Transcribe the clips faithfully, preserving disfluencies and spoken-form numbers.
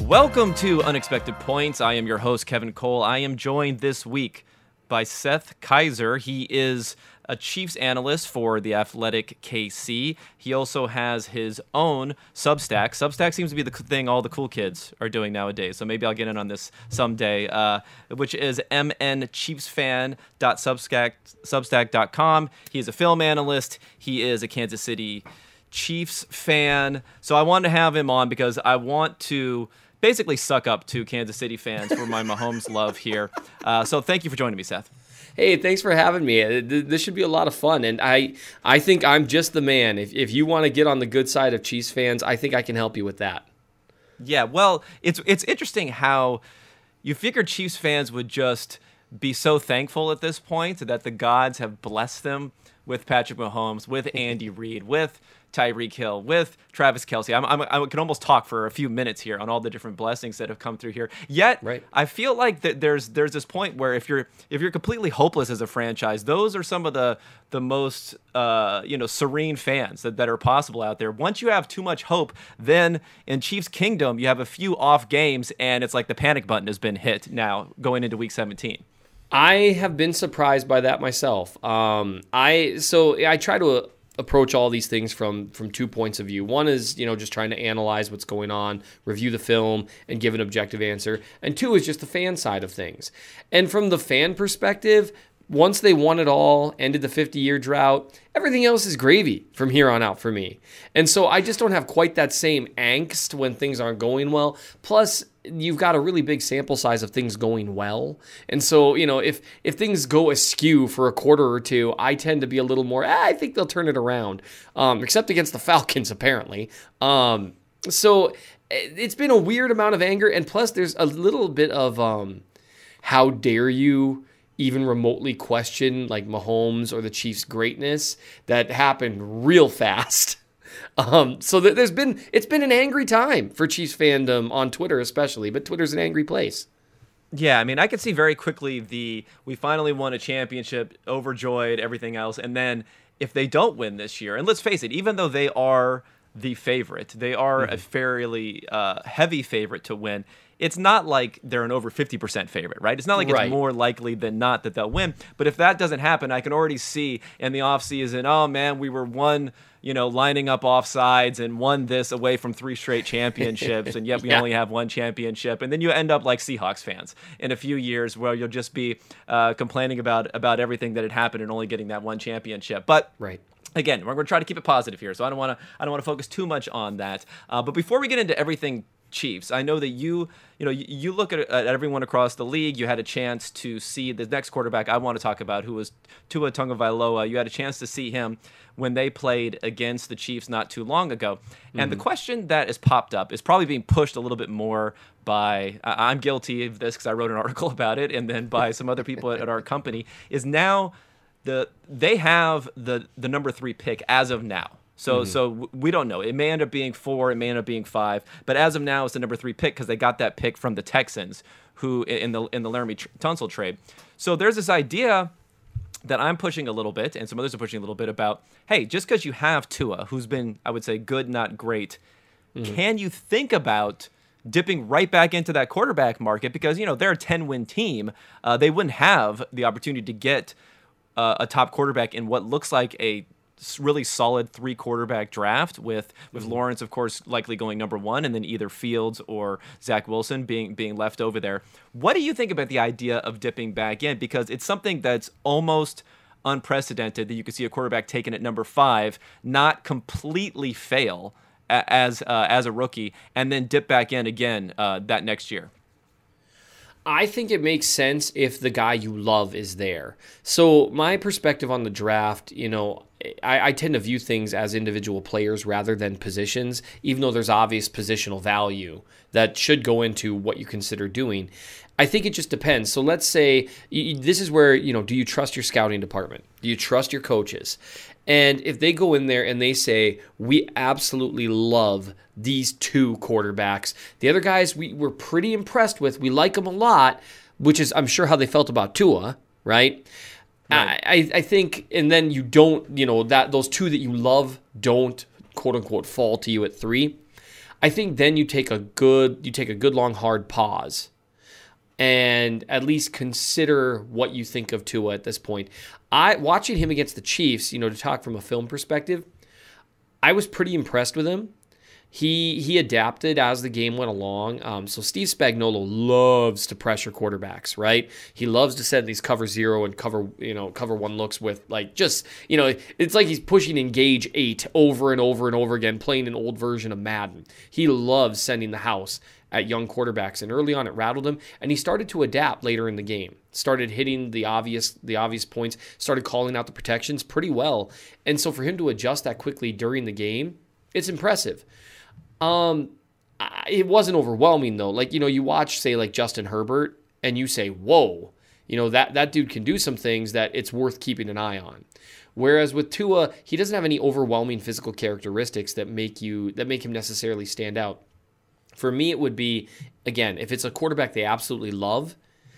Welcome to Unexpected Points. I am your host, Kevin Cole. I am joined this week by Seth Keysor. He is a Chiefs analyst for The Athletic K C. He also has his own Substack. Substack seems to be the thing all the cool kids are doing nowadays, so maybe I'll get in on this someday, uh, which is m n chiefs fan dot substack dot com. He is a film analyst. He is a Kansas City Chiefs fan. So I wanted to have him on because I want to basically suck up to Kansas City fans for my Mahomes love here. Uh, so thank you for joining me, Seth. Hey, thanks for having me. This should be a lot of fun, and I I think I'm just the man. If if you want to get on the good side of Chiefs fans, I think I can help you with that. Yeah, well, it's it's interesting how you figured Chiefs fans would just be so thankful at this point that the gods have blessed them with Patrick Mahomes, with Andy Reid, with Tyreek Hill, with Travis Kelce. I'm, I'm, I can almost talk for a few minutes here on all the different blessings that have come through here. Yet, right. I feel like that there's there's this point where if you're if you're completely hopeless as a franchise, those are some of the the most uh, you know serene fans that, that are possible out there. Once you have too much hope, then in Chiefs Kingdom, you have a few off games, and it's like the panic button has been hit now going into Week seventeen. I have been surprised by that myself. Um, I so I try to. Uh, approach all these things from from two points of view. One is, you know, just trying to analyze what's going on, review the film, and give an objective answer. And two is just the fan side of things. And from the fan perspective, once they won it all, ended the fifty-year drought, everything else is gravy from here on out for me. And so I just don't have quite that same angst when things aren't going well. Plus, you've got a really big sample size of things going well. And so, you know, if if things go askew for a quarter or two, I tend to be a little more, eh, I think they'll turn it around, um, except against the Falcons, apparently. Um, so it's been a weird amount of anger. And plus, there's a little bit of um, how dare you even remotely question like Mahomes or the Chiefs' greatness that happened real fast. Um, so th- there's been it's been an angry time for Chiefs fandom on Twitter especially, but Twitter's an angry place. Yeah, I mean, I could see very quickly the we finally won a championship, overjoyed, everything else, and then if they don't win this year, and let's face it, even though they are the favorite, they are mm-hmm. a fairly uh, heavy favorite to win. It's not like they're an over fifty percent favorite, right? It's not like right. it's more likely than not that they'll win. But if that doesn't happen, I can already see in the offseason, oh, man, we were one, you know, lining up offsides and won this away from three straight championships, and yet we yeah. only have one championship. And then you end up like Seahawks fans in a few years where you'll just be uh, complaining about, about everything that had happened and only getting that one championship. But right. Again, we're going to try to keep it positive here, so I don't want to I don't want to focus too much on that. Uh, but before we get into everything Chiefs, I know that you you know you, you look at, at everyone across the league. You had a chance to see the next quarterback I want to talk about, who was Tua Tagovailoa. You had a chance to see him when they played against the Chiefs not too long ago. Mm-hmm. And the question that has popped up is probably being pushed a little bit more by uh, I'm guilty of this because I wrote an article about it, and then by some other people at, at our company, is now the they have the the number three pick as of now. So mm-hmm. so we don't know. It may end up being four. It may end up being five. But as of now, it's the number three pick because they got that pick from the Texans, who in the in the Laramie Tunsil trade. So there's this idea that I'm pushing a little bit, and some others are pushing a little bit about, hey, just because you have Tua, who's been, I would say, good, not great, mm-hmm. can you think about dipping right back into that quarterback market? Because, you know, they're a ten-win team. Uh, they wouldn't have the opportunity to get uh, a top quarterback in what looks like a really solid three quarterback draft with with mm-hmm. Lawrence, of course, likely going number one, and then either Fields or Zach Wilson being being left over there. What do you think about the idea of dipping back in? Because it's something that's almost unprecedented that you could see a quarterback taken at number five not completely fail as uh, as a rookie and then dip back in again uh, that next year. I think it makes sense if the guy you love is there. So my perspective on the draft, you know, I, I tend to view things as individual players rather than positions, even though there's obvious positional value that should go into what you consider doing. I think it just depends. So let's say you, this is where, you know, do you trust your scouting department? Do you trust your coaches? And if they go in there and they say, we absolutely love these two quarterbacks, the other guys we were pretty impressed with, we like them a lot, which is, I'm sure, how they felt about Tua, right? Right. I, I think, and then you don't, you know, that those two that you love don't, quote unquote, fall to you at three. I think then you take a good you take a good long hard pause and at least consider what you think of Tua at this point. I watching him against the Chiefs, you know, to talk from a film perspective, I was pretty impressed with him. He he adapted as the game went along. Um, so Steve Spagnuolo loves to pressure quarterbacks, right? He loves to set these cover zero and cover you know cover one looks with like just you know it's like he's pushing engage eight over and over and over again, playing an old version of Madden. He loves sending the house at young quarterbacks, and early on it rattled him, and he started to adapt later in the game. Started hitting the obvious the obvious points, started calling out the protections pretty well, and so for him to adjust that quickly during the game, it's impressive. Um, it wasn't overwhelming though. Like, you know, you watch, say, like Justin Herbert, and you say, whoa, you know, that, that dude can do some things that it's worth keeping an eye on. Whereas with Tua, he doesn't have any overwhelming physical characteristics that make you, that make him necessarily stand out. For me, it would be, again, if it's a quarterback they absolutely love,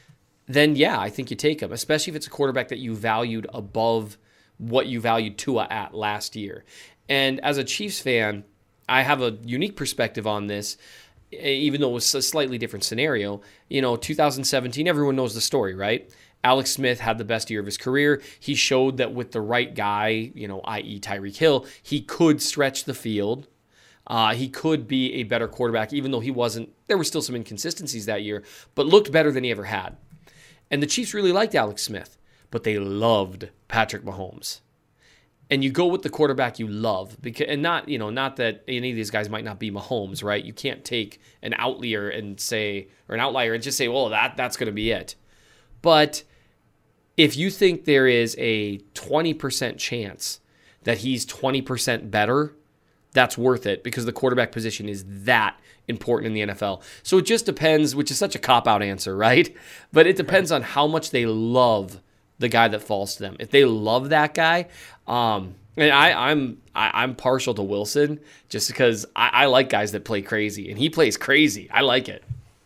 then yeah, I think you take him, especially if it's a quarterback that you valued above what you valued Tua at last year. And as a Chiefs fan, I have a unique perspective on this, even though it was a slightly different scenario. You know, two thousand seventeen, everyone knows the story, right? Alex Smith had the best year of his career. He showed that with the right guy, you know, that is. Tyreek Hill, he could stretch the field. Uh, he could be a better quarterback, even though he wasn't. There were still some inconsistencies that year, but looked better than he ever had. And the Chiefs really liked Alex Smith, but they loved Patrick Mahomes. And you go with the quarterback you love, because, and not, you know, not that any of these guys might not be Mahomes, right? You can't take an outlier and say, or an outlier and just say, well, that that's going to be it. But if you think there is a twenty percent chance that he's twenty percent better, that's worth it, because the quarterback position is that important in the N F L. So it just depends, which is such a cop-out answer, right? But it depends on how much they love the guy that falls to them. If they love that guy, um, and I, I'm I, I'm partial to Wilson just because I, I like guys that play crazy, and he plays crazy. I like it.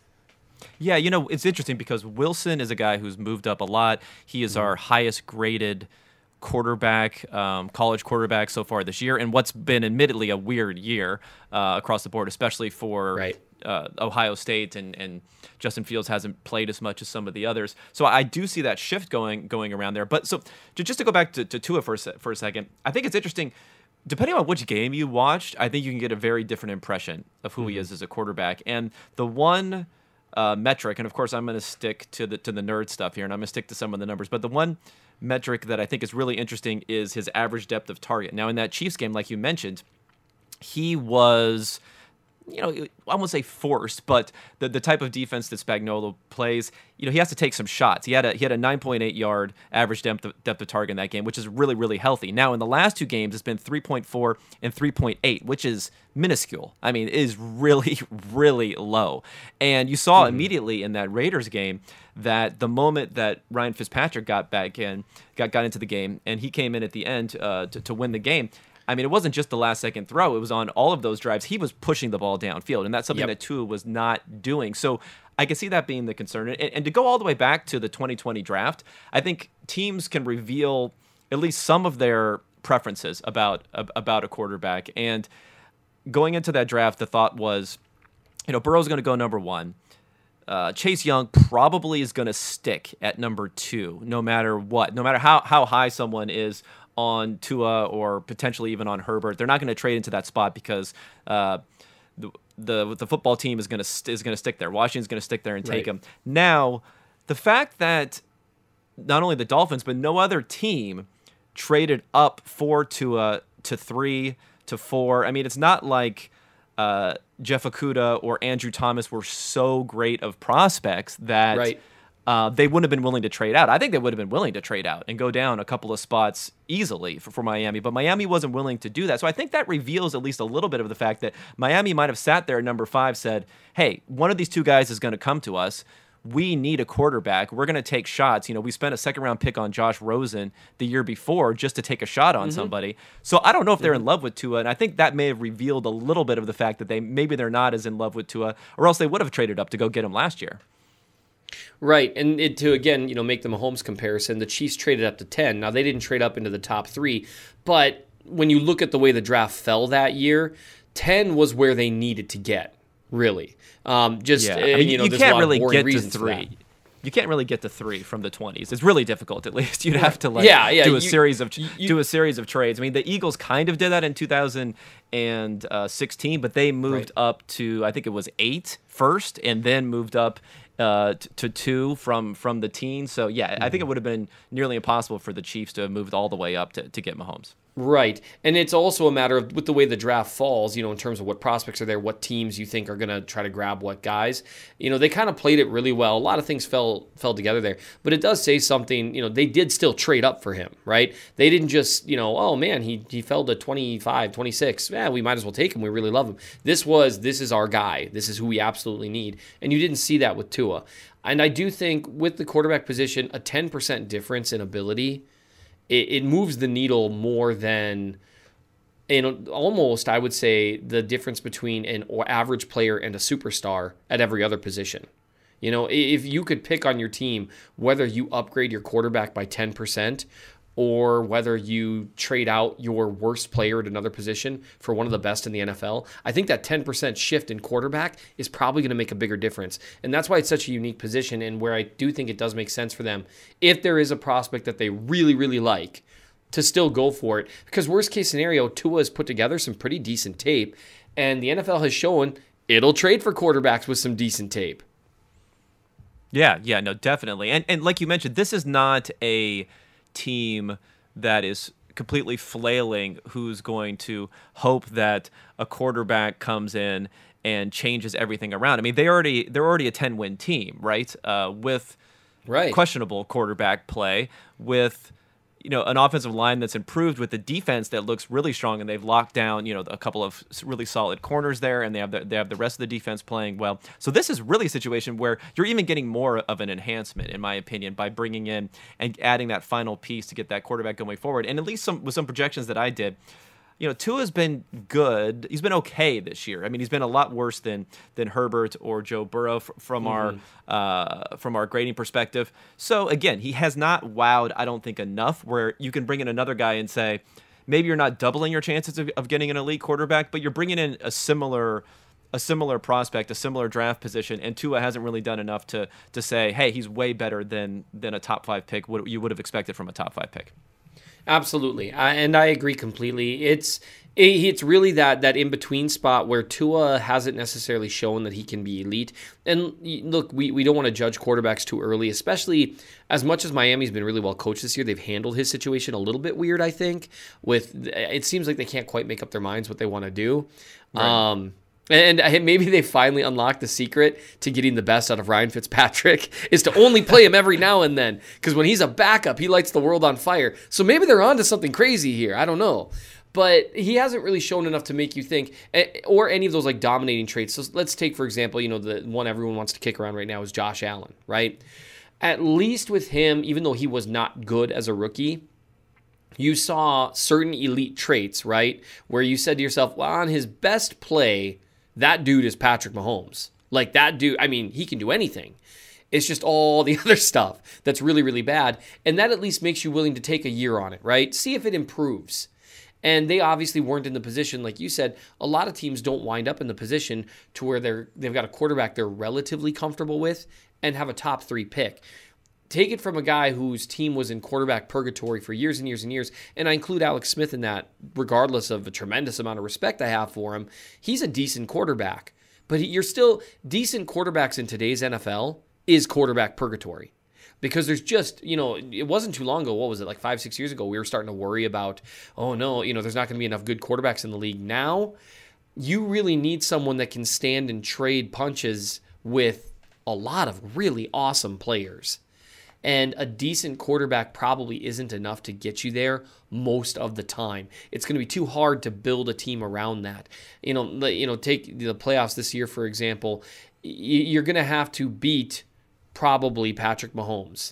Yeah, you know, it's interesting because Wilson is a guy who's moved up a lot. He is our highest graded quarterback, um, college quarterback so far this year, and what's been admittedly a weird year uh, across the board, especially for right. uh, Ohio State, and, and Justin Fields hasn't played as much as some of the others. So I do see that shift going going around there. But so to, just to go back to, to Tua for a, se- for a second, I think it's interesting. Depending on which game you watched, I think you can get a very different impression of who mm-hmm. he is as a quarterback. And the one uh, metric, and of course I'm going to stick to the to the nerd stuff here, and I'm going to stick to some of the numbers, but the one metric that I think is really interesting is his average depth of target. Now, in that Chiefs game, like you mentioned, he was, you know, I won't say forced, but the, the type of defense that Spagnuolo plays, you know, he has to take some shots. He had a he had a nine point eight yard average depth of, depth of target in that game, which is really, really healthy. Now, in the last two games, it's been three point four and three point eight, which is minuscule. I mean, it is really, really low. And you saw mm-hmm. immediately in that Raiders game that the moment that Ryan Fitzpatrick got back in, got, got into the game, and he came in at the end uh, to, to win the game, I mean, it wasn't just the last second throw. It was on all of those drives. He was pushing the ball downfield, and that's something yep. that Tua was not doing. So I can see that being the concern. And, and to go all the way back to the twenty twenty draft, I think teams can reveal at least some of their preferences about about a quarterback. And going into that draft, the thought was, you know, Burrow's going to go number one. Uh, Chase Young probably is going to stick at number two, no matter what, no matter how, how high someone is on Tua or potentially even on Herbert. They're not going to trade into that spot because uh, the, the the football team is going to st- is going to stick there. Washington's going to stick there and take right. him. Now, the fact that not only the Dolphins but no other team traded up four to uh, to three to four. I mean, it's not like uh, Jeff Okudah or Andrew Thomas were so great of prospects that. Right. Uh, they wouldn't have been willing to trade out. I think they would have been willing to trade out and go down a couple of spots easily for, for Miami, but Miami wasn't willing to do that. So I think that reveals at least a little bit of the fact that Miami might have sat there at number five, said, hey, one of these two guys is going to come to us. We need a quarterback. We're going to take shots. You know, we spent a second round pick on Josh Rosen the year before just to take a shot on mm-hmm. somebody. So I don't know if they're mm-hmm. in love with Tua, and I think that may have revealed a little bit of the fact that they maybe they're not as in love with Tua, or else they would have traded up to go get him last year. Right, and it, to, again, you know, make the Mahomes comparison, the Chiefs traded up to ten. Now, they didn't trade up into the top three, but when you look at the way the draft fell that year, ten was where they needed to get, really. Um, just, Yeah, uh, I mean, you know, you there's a can't lot of really boring get to reasons for that. three. You can't really get to three from the twenties. It's really difficult. At least you'd have to like Yeah, yeah, do a you- series of you- do a series of trades. I mean, the Eagles kind of did that in two thousand sixteen, but they moved Right. up to I think it was eight first, and then moved up uh, t- to two from from the teens. So yeah, I Mm-hmm. think it would have been nearly impossible for the Chiefs to have moved all the way up to, to get Mahomes. Right. And it's also a matter of, with the way the draft falls, you know, in terms of what prospects are there, what teams you think are going to try to grab what guys. You know, they kind of played it really well. A lot of things fell fell together there. But it does say something, you know, they did still trade up for him, right? They didn't just, you know, oh man, he, he fell to twenty-five, twenty-six. Yeah, we might as well take him. We really love him. This was, this is our guy. This is who we absolutely need. And you didn't see that with Tua. And I do think with the quarterback position, a ten percent difference in ability, it, it moves the needle more than, in almost, I would say, the difference between an average player and a superstar at every other position. You know, if you could pick on your team whether you upgrade your quarterback by ten percent or whether you trade out your worst player at another position for one of the best in the N F L, I think that ten percent shift in quarterback is probably going to make a bigger difference. And that's why it's such a unique position, and where I do think it does make sense for them, if there is a prospect that they really, really like, to still go for it. Because worst case scenario, Tua has put together some pretty decent tape, and the N F L has shown it'll trade for quarterbacks with some decent tape. Yeah, yeah, no, definitely. And and like you mentioned, this is not a team that is completely flailing who's going to hope that a quarterback comes in and changes everything around. I mean, they already they're already a ten-win team, right? Uh, with Right. questionable quarterback play, with you know an offensive line that's improved, with the defense that looks really strong, and they've locked down you know a couple of really solid corners there, and they have the, they have the rest of the defense playing well. So this is really a situation where you're even getting more of an enhancement, in my opinion, by bringing in and adding that final piece to get that quarterback going forward. And at least some with some projections that I did, you know, Tua's been good. He's been okay this year. I mean, he's been a lot worse than than Herbert or Joe Burrow f- from Mm-hmm. our uh, from our grading perspective. So again, he has not wowed, I don't think, enough where you can bring in another guy and say, maybe you're not doubling your chances of, of getting an elite quarterback, but you're bringing in a similar a similar prospect, a similar draft position, and Tua hasn't really done enough to to say, hey, he's way better than than a top five pick, what you would have expected from a top five pick. Absolutely, I, and I agree completely. It's it, it's really that that in between spot where Tua hasn't necessarily shown that he can be elite. And look, we, we don't want to judge quarterbacks too early, especially as much as Miami's been really well coached this year. They've handled his situation a little bit weird, I think. With it seems like they can't quite make up their minds what they want to do. Right. Um, And maybe they finally unlocked the secret to getting the best out of Ryan Fitzpatrick is to only play him every now and then. Because when he's a backup, he lights the world on fire. So maybe they're onto something crazy here. I don't know. But he hasn't really shown enough to make you think, or any of those like dominating traits. So let's take, for example, you know, the one everyone wants to kick around right now is Josh Allen, right? At least with him, even though he was not good as a rookie, you saw certain elite traits, right? Where you said to yourself, well, on his best play, that dude is Patrick Mahomes. Like that dude, I mean, he can do anything. It's just all the other stuff that's really, really bad. And that at least makes you willing to take a year on it, right? See if it improves. And they obviously weren't in the position, like you said, a lot of teams don't wind up in the position to where they're, they've got a quarterback they're relatively comfortable with and have a top three pick. Take it from a guy whose team was in quarterback purgatory for years and years and years, and I include Alex Smith in that, regardless of a tremendous amount of respect I have for him. He's a decent quarterback, but he, you're still decent quarterbacks in today's N F L is quarterback purgatory. Because there's just, you know, it wasn't too long ago, what was it, like five, six years ago, we were starting to worry about, oh no, you know, there's not going to be enough good quarterbacks in the league. Now, you really need someone that can stand and trade punches with a lot of really awesome players. And a decent quarterback probably isn't enough to get you there most of the time. It's going to be too hard to build a team around that. You know, you know, take the playoffs this year, for example. You're going to have to beat probably Patrick Mahomes.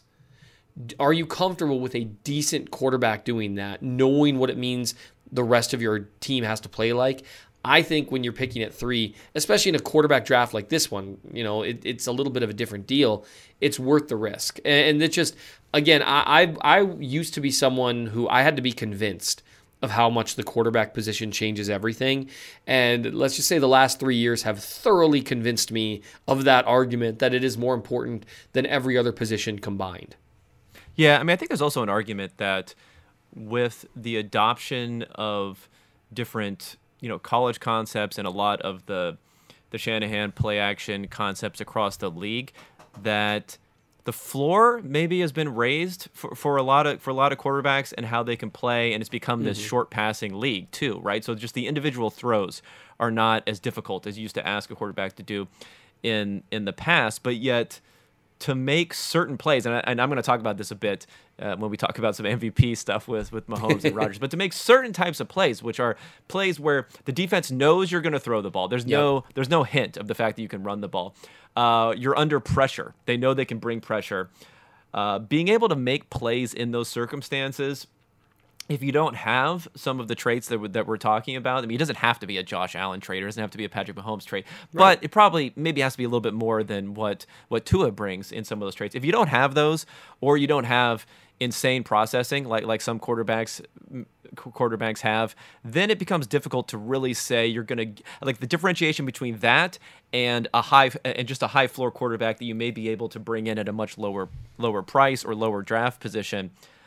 Are you comfortable with a decent quarterback doing that, knowing what it means the rest of your team has to play like? I think when you're picking at three, especially in a quarterback draft like this one, you know, it, it's a little bit of a different deal. It's worth the risk. And, and it's just, again, I, I I used to be someone who I had to be convinced of how much the quarterback position changes everything. And let's just say the last three years have thoroughly convinced me of that argument that it is more important than every other position combined. Yeah, I mean, I think there's also an argument that with the adoption of different, you know, college concepts and a lot of the the Shanahan play action concepts across the league, that the floor maybe has been raised for, for a lot of for a lot of quarterbacks and how they can play, and it's become this mm-hmm. short passing league too, right? So just the individual throws are not as difficult as you used to ask a quarterback to do in in the past, but yet to make certain plays, and, I, and I'm going to talk about this a bit uh, when we talk about some M V P stuff with, with Mahomes and Rodgers, but to make certain types of plays, which are plays where the defense knows you're going to throw the ball. There's yep. no there's no hint of the fact that you can run the ball. Uh, you're under pressure. They know they can bring pressure. Uh, being able to make plays in those circumstances, if you don't have some of the traits that, that we're talking about, I mean, it doesn't have to be a Josh Allen trait, it doesn't have to be a Patrick Mahomes trait, right. but it probably maybe has to be a little bit more than what, what Tua brings in some of those traits. If you don't have those, or you don't have insane processing like like some quarterbacks quarterbacks have, then it becomes difficult to really say you're going to, like, the differentiation between that and a high and just a high floor quarterback that you may be able to bring in at a much lower lower price or lower draft position.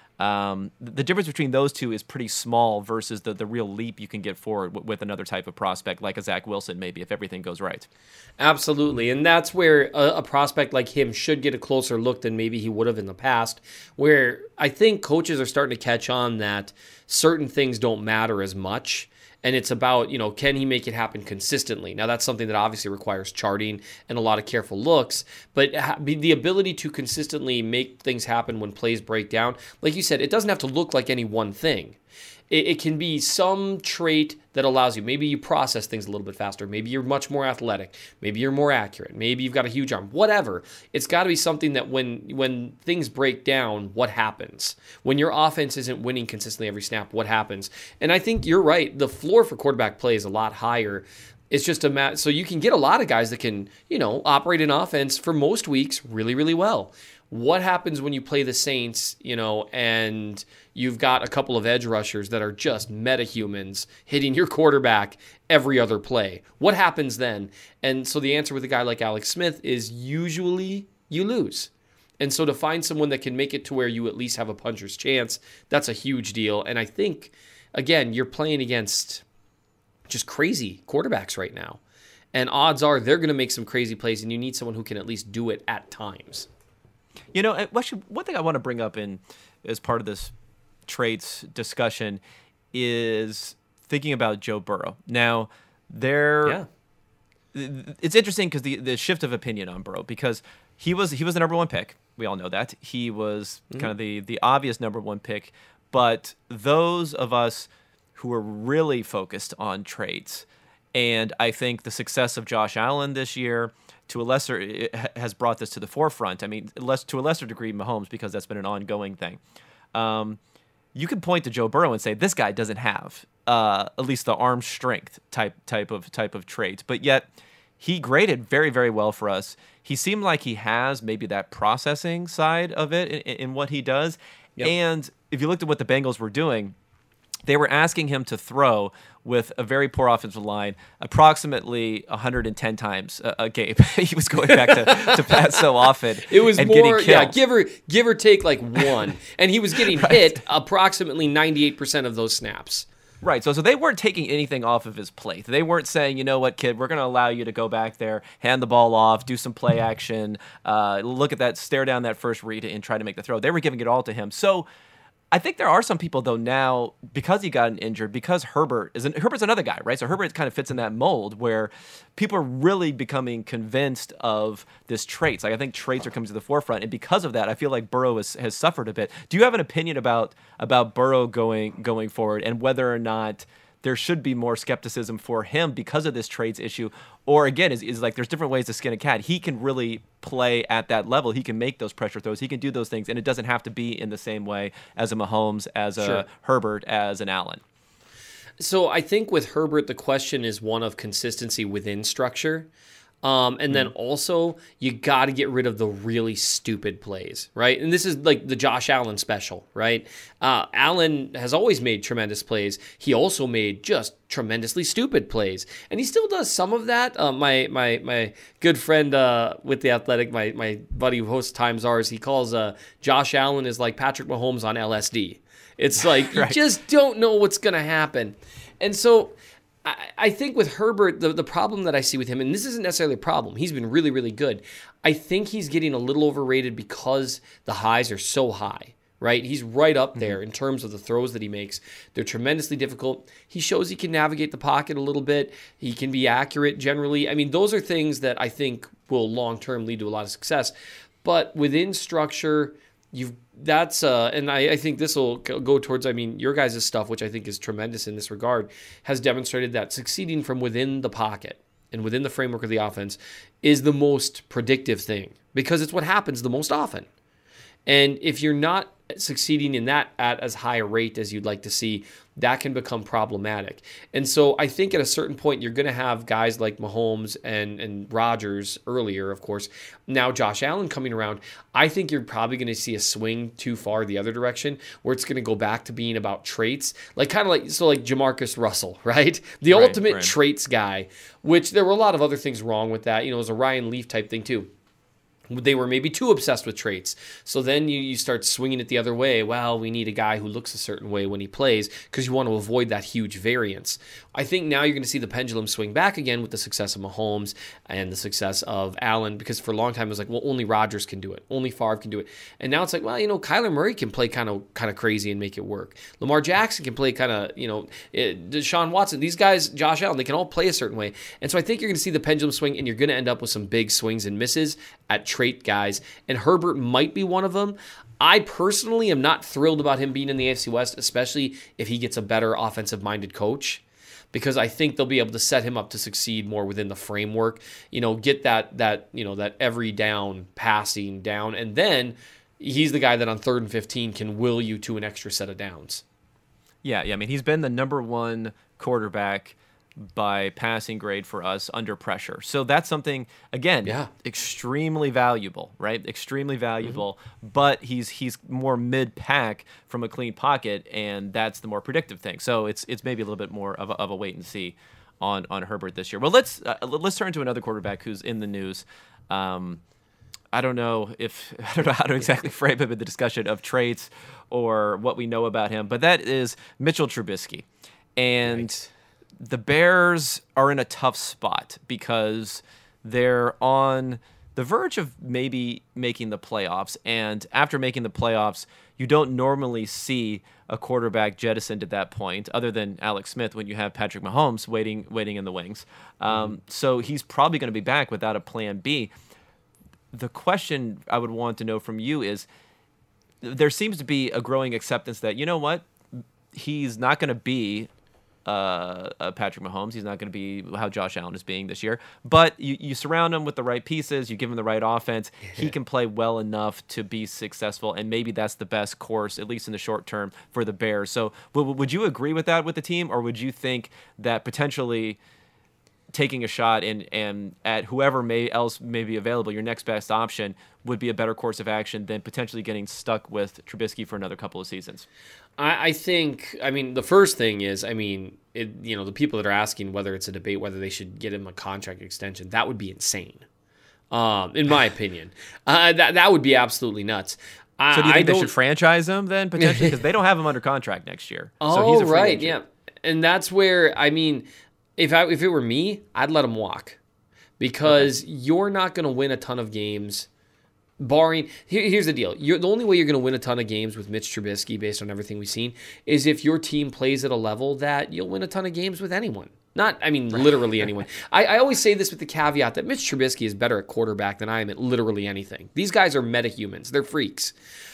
Um, the difference between those two is pretty small versus the, the real leap you can get forward w- with another type of prospect like a Zach Wilson, maybe, if everything goes right. Absolutely. And that's where a, a prospect like him should get a closer look than maybe he would have in the past, where I think coaches are starting to catch on that certain things don't matter as much. And it's about, you know, can he make it happen consistently? Now, that's something that obviously requires charting and a lot of careful looks, but the ability to consistently make things happen when plays break down, like you said, it doesn't have to look like any one thing. It, it can be some trait that allows you, maybe you process things a little bit faster, maybe you're much more athletic, maybe you're more accurate, maybe you've got a huge arm, whatever. It's got to be something that when when things break down, what happens? When your offense isn't winning consistently every snap, what happens? And I think you're right, the floor for quarterback play is a lot higher. It's just a matter, so you can get a lot of guys that can, you know, operate an offense for most weeks really, really well. What happens when you play the Saints, you know, and you've got a couple of edge rushers that are just metahumans hitting your quarterback every other play? What happens then? And so the answer with a guy like Alex Smith is usually you lose. And so to find someone that can make it to where you at least have a puncher's chance, that's a huge deal. And I think, again, you're playing against just crazy quarterbacks right now. And odds are they're going to make some crazy plays, and you need someone who can at least do it at times. You know, actually, one thing I want to bring up in as part of this traits discussion is thinking about Joe Burrow. Now, there, yeah. it's interesting because the, the shift of opinion on Burrow, because he was he was the number one pick. We all know that. He was mm-hmm. kind of the, the obvious number one pick. But those of us who are really focused on traits, and I think the success of Josh Allen this year, to a lesser, it has brought this to the forefront. I mean, less to a lesser degree, Mahomes, because that's been an ongoing thing. Um, you can point to Joe Burrow and say this guy doesn't have uh, at least the arm strength type type of type of trait, but yet he graded very very well for us. He seemed like he has maybe that processing side of it in, in what he does. Yep. And if you looked at what the Bengals were doing, they were asking him to throw with a very poor offensive line approximately one hundred ten times a, a game. He was going back to, to pass so often. It was and more, getting yeah, give or, give or take like one. And he was getting right. hit approximately ninety-eight percent of those snaps. Right, so so they weren't taking anything off of his plate. They weren't saying, you know what, kid, we're going to allow you to go back there, hand the ball off, do some play action, uh, look at that, stare down that first read and try to make the throw. They were giving it all to him. So I think there are some people, though, now, because he got injured, because Herbert is an, Herbert's another guy, right? So Herbert kind of fits in that mold where people are really becoming convinced of this traits. Like, I think traits are coming to the forefront, and because of that, I feel like Burrow has, has suffered a bit. Do you have an opinion about about Burrow going going forward, and whether or not there should be more skepticism for him because of this traits issue? Or again, is, is like there's different ways to skin a cat. He can really play at that level. He can make those pressure throws. He can do those things, and it doesn't have to be in the same way as a Mahomes, as a sure. Herbert, as an Allen. So I think with Herbert, the question is one of consistency within structure. Um, and then also, you got to get rid of the really stupid plays, right? And this is like the Josh Allen special, right? Uh, Allen has always made tremendous plays. He also made just tremendously stupid plays, and he still does some of that. Uh, my my my good friend uh, with the Athletic, my my buddy who hosts Times Ours, he calls uh, Josh Allen is like Patrick Mahomes on L S D. It's like you right. just don't know what's going to happen, and so. I think with Herbert, the, the problem that I see with him, and this isn't necessarily a problem, he's been really, really good. I think he's getting a little overrated because the highs are so high, right? He's right up there mm-hmm. in terms of the throws that he makes. They're tremendously difficult. He shows he can navigate the pocket a little bit. He can be accurate generally. I mean, those are things that I think will long-term lead to a lot of success. But within structure, you've That's uh, and I, I think this will go towards. I mean, your guys' stuff, which I think is tremendous in this regard, has demonstrated that succeeding from within the pocket and within the framework of the offense is the most predictive thing because it's what happens the most often. And if you're not succeeding in that at as high a rate as you'd like to see, that can become problematic. And so I think at a certain point, you're going to have guys like Mahomes and, and Rodgers earlier, of course. Now Josh Allen coming around, I think you're probably going to see a swing too far the other direction where it's going to go back to being about traits. Like kind of like, so like Jamarcus Russell, right? The right, ultimate right. traits guy, which there were a lot of other things wrong with that. You know, it was a Ryan Leaf type thing too. They were maybe too obsessed with traits. So then you, you start swinging it the other way. Well, we need a guy who looks a certain way when he plays because you want to avoid that huge variance. I think now you're going to see the pendulum swing back again with the success of Mahomes and the success of Allen because for a long time it was like, well, only Rodgers can do it. Only Favre can do it. And now it's like, well, you know, Kyler Murray can play kind of kind of crazy and make it work. Lamar Jackson can play kind of, you know, it, Deshaun Watson. These guys, Josh Allen, they can all play a certain way. And so I think you're going to see the pendulum swing and you're going to end up with some big swings and misses at trait guys, and Herbert might be one of them. I personally am not thrilled about him being in the A F C West, especially if he gets a better offensive-minded coach, because I think they'll be able to set him up to succeed more within the framework, you know, get that that you know that every down passing down, and then he's the guy that on third and fifteen can will you to an extra set of downs. Yeah, yeah. I mean, he's been the number one quarterback by passing grade for us under pressure. So that's something, again, yeah. extremely valuable, right? Extremely valuable, mm-hmm. but he's he's more mid-pack from a clean pocket, and that's the more predictive thing. So it's it's maybe a little bit more of a, of a wait and see on on Herbert this year. Well, let's uh, let's turn to another quarterback who's in the news. Um, I don't know if I don't know how to exactly frame him in the discussion of traits or what we know about him, but that is Mitchell Trubisky. And right. the Bears are in a tough spot because they're on the verge of maybe making the playoffs. And after making the playoffs, you don't normally see a quarterback jettisoned at that point, other than Alex Smith when you have Patrick Mahomes waiting waiting in the wings. Um, mm-hmm. So he's probably going to be back without a plan B. The question I would want to know from you is, there seems to be a growing acceptance that, you know what, he's not going to be Uh, uh, Patrick Mahomes. He's not going to be how Josh Allen is being this year. But you, you surround him with the right pieces. You give him the right offense. He can play well enough to be successful, and maybe that's the best course, at least in the short term, for the Bears. So w- would you agree with that with the team, or would you think that potentially taking a shot and and at whoever may else may be available, your next best option, would be a better course of action than potentially getting stuck with Trubisky for another couple of seasons? I, I think, I mean, the first thing is, I mean, it, you know, the people that are asking whether it's a debate, whether they should get him a contract extension, that would be insane, um, in my opinion. Uh, that that would be absolutely nuts. So do you think I they don't... should franchise him then, potentially? Because they don't have him under contract next year. Oh, so he's a free right, agent. yeah. And that's where, I mean, if I if it were me, I'd let him walk. Because okay. you're not going to win a ton of games, barring... Here, here's the deal. You're, the only way you're going to win a ton of games with Mitch Trubisky, based on everything we've seen, is if your team plays at a level that you'll win a ton of games with anyone. Not, I mean, literally anyone. I, I always say this with the caveat that Mitch Trubisky is better at quarterback than I am at literally anything. These guys are metahumans. They're freaks.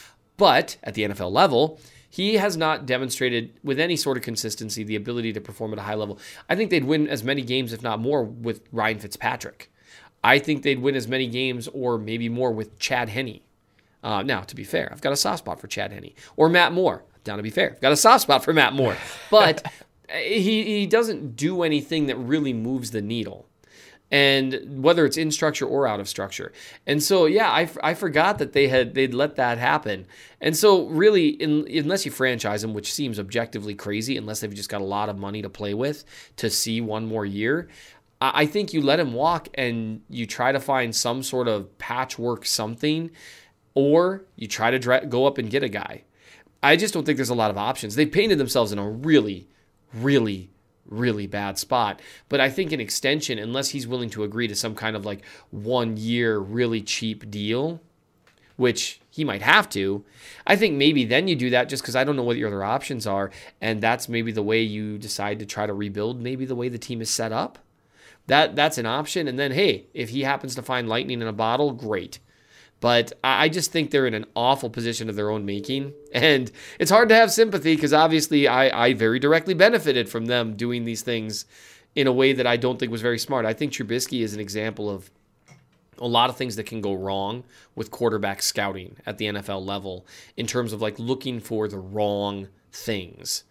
But at the N F L level, he has not demonstrated with any sort of consistency the ability to perform at a high level. I think they'd win as many games, if not more, with Ryan Fitzpatrick. I think they'd win as many games or maybe more with Chad Henne. Uh, now, to be fair, I've got a soft spot for Chad Henne. Or Matt Moore. Down to be fair, I've got a soft spot for Matt Moore. But he, he doesn't do anything that really moves the needle. and whether it's in structure or out of structure. And so, yeah, I, I forgot that they had they'd let that happen. And so, really, in, unless you franchise them, which seems objectively crazy, unless they've just got a lot of money to play with to see one more year, I, I think you let him walk and you try to find some sort of patchwork something, or you try to dra- go up and get a guy. I just don't think there's a lot of options. They've painted themselves in a really, really really bad spot. But I think an extension, unless he's willing to agree to some kind of like one year really cheap deal, which he might have to, I think maybe then you do that just because I don't know what your other options are. And that's maybe the way you decide to try to rebuild, maybe the way the team is set up. That That's an option. And then, hey, if he happens to find lightning in a bottle, great. But I just think they're in an awful position of their own making. And it's hard to have sympathy because obviously I, I very directly benefited from them doing these things in a way that I don't think was very smart. I think Trubisky is an example of a lot of things that can go wrong with quarterback scouting at the N F L level in terms of like looking for the wrong things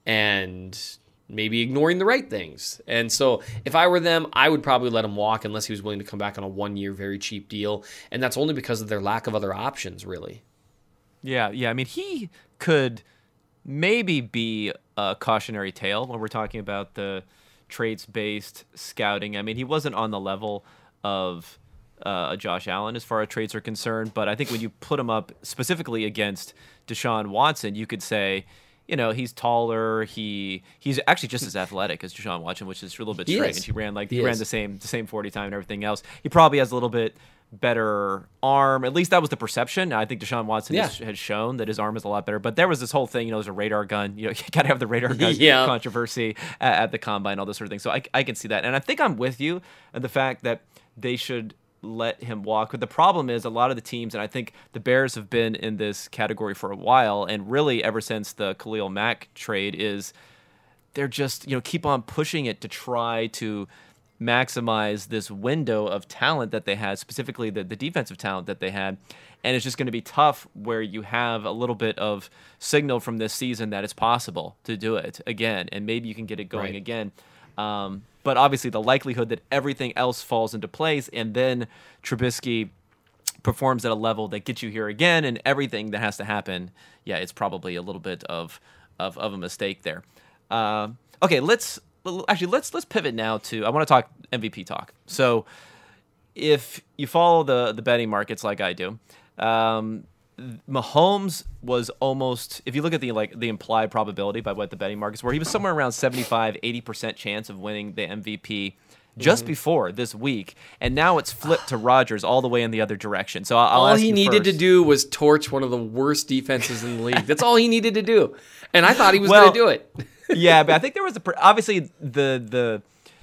and maybe ignoring the right things. And so if I were them, I would probably let him walk unless he was willing to come back on a one-year, very cheap deal. And that's only because of their lack of other options, really. Yeah, yeah. I mean, he could maybe be a cautionary tale when we're talking about the traits-based scouting. I mean, he wasn't on the level of uh, Josh Allen as far as traits are concerned, but I think when you put him up specifically against Deshaun Watson, you could say, you know, he's taller. He he's actually just as athletic as Deshaun Watson, which is a little bit strange. He ran like he, he ran the same the same forty time and everything else. He probably has a little bit better arm. At least that was the perception. I think Deshaun Watson yeah. has, has shown that his arm is a lot better. But there was this whole thing, you know, there's a radar gun. You know, you got to have the radar gun yeah. controversy at, at the combine, all this sort of thing. So I I can see that, and I think I'm with you and the fact that they should let him walk. But the problem is a lot of the teams, and I think the Bears have been in this category for a while, and really ever since the Khalil Mack trade, is they're just, you know, keep on pushing it to try to maximize this window of talent that they had, specifically the, the defensive talent that they had. And it's just going to be tough where you have a little bit of signal from this season that it's possible to do it again, and maybe you can get it going right. again. Um, but obviously the likelihood that everything else falls into place and then Trubisky performs at a level that gets you here again and everything that has to happen, yeah, it's probably a little bit of of, of a mistake there. Uh, okay, let's actually let's let's pivot now to, I want to talk M V P talk. So if you follow the the betting markets like I do, um, Mahomes was almost, if you look at the like the implied probability by what the betting markets were, he was somewhere around seventy-five, eighty percent chance of winning the M V P just mm-hmm. before this week, and now it's flipped to Rodgers all the way in the other direction. So I'll, I'll all ask he you needed first. to do was torch one of the worst defenses in the league. That's all he needed to do, and I thought he was well, going to do it. Yeah, but I think there was a obviously the the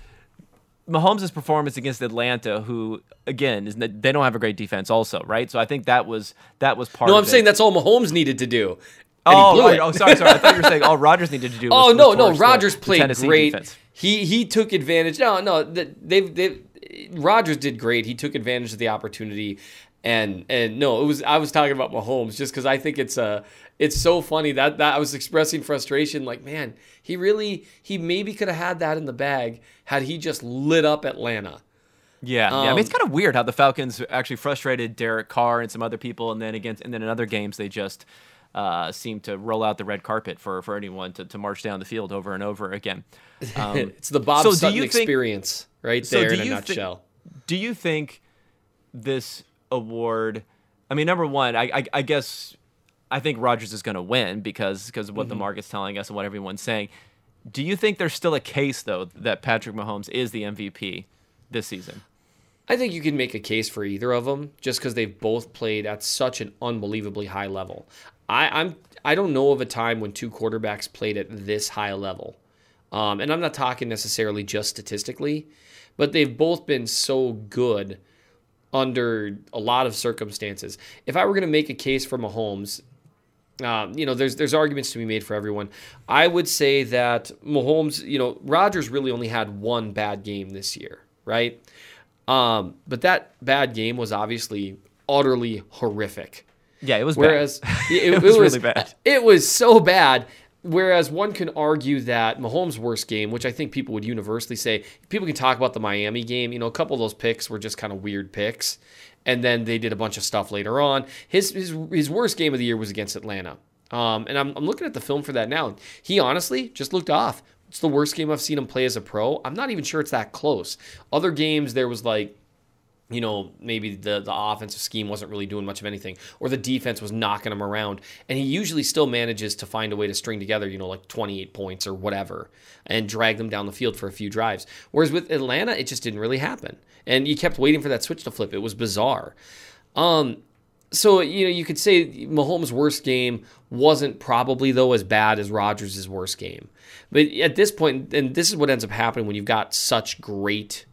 Mahomes' performance against Atlanta, who again is they don't have a great defense, also, right? So I think that was that was part. No, of I'm it. saying that's all Mahomes needed to do. And oh, he blew oh, it. oh, sorry, sorry. I thought you were saying all Rodgers needed to do. Was, oh no, was no, torch Rodgers the, played the great. Defense. He he took advantage. No, no, they've they Rodgers did great. He took advantage of the opportunity, and and no, it was I was talking about Mahomes just because I think it's a. It's so funny that, that I was expressing frustration. Like, man, he really, he maybe could have had that in the bag had he just lit up Atlanta. Yeah, um, yeah. I mean, it's kind of weird how the Falcons actually frustrated Derek Carr and some other people, and then against, and then in other games they just uh, seem to roll out the red carpet for, for anyone to, to march down the field over and over again. Um, it's the Bob so Sutton think, experience right there so in a nutshell. Th- do you think this award? I mean, number one, I, I, I guess. I think Rodgers is going to win because because of what mm-hmm. the market's telling us and what everyone's saying. Do you think there's still a case, though, that Patrick Mahomes is the M V P this season? I think you can make a case for either of them just because they've both played at such an unbelievably high level. I, I'm I don't know of a time when two quarterbacks played at this high a level. Um, and I'm not talking necessarily just statistically, but they've both been so good under a lot of circumstances. If I were going to make a case for Mahomes, Um, you know, there's there's arguments to be made for everyone. I would say that Mahomes, you know, Rodgers really only had one bad game this year, right? Um, but that bad game was obviously utterly horrific. Yeah, it was Whereas bad. It, it, was it was really bad. It was so bad. Whereas one can argue that Mahomes' worst game, which I think people would universally say, people can talk about the Miami game. You know, a couple of those picks were just kind of weird picks, and then they did a bunch of stuff later on. His his his worst game of the year was against Atlanta, um, and I'm I'm looking at the film for that now. He honestly just looked off. It's the worst game I've seen him play as a pro. I'm not even sure it's that close. Other games there was like, you know, maybe the, the offensive scheme wasn't really doing much of anything, or the defense was knocking him around, and he usually still manages to find a way to string together, you know, like twenty-eight points or whatever, and drag them down the field for a few drives. Whereas with Atlanta, it just didn't really happen, and you kept waiting for that switch to flip. It was bizarre. Um, so, you know, you could say Mahomes' worst game wasn't probably, though, as bad as Rodgers' worst game. But at this point, and this is what ends up happening when you've got such great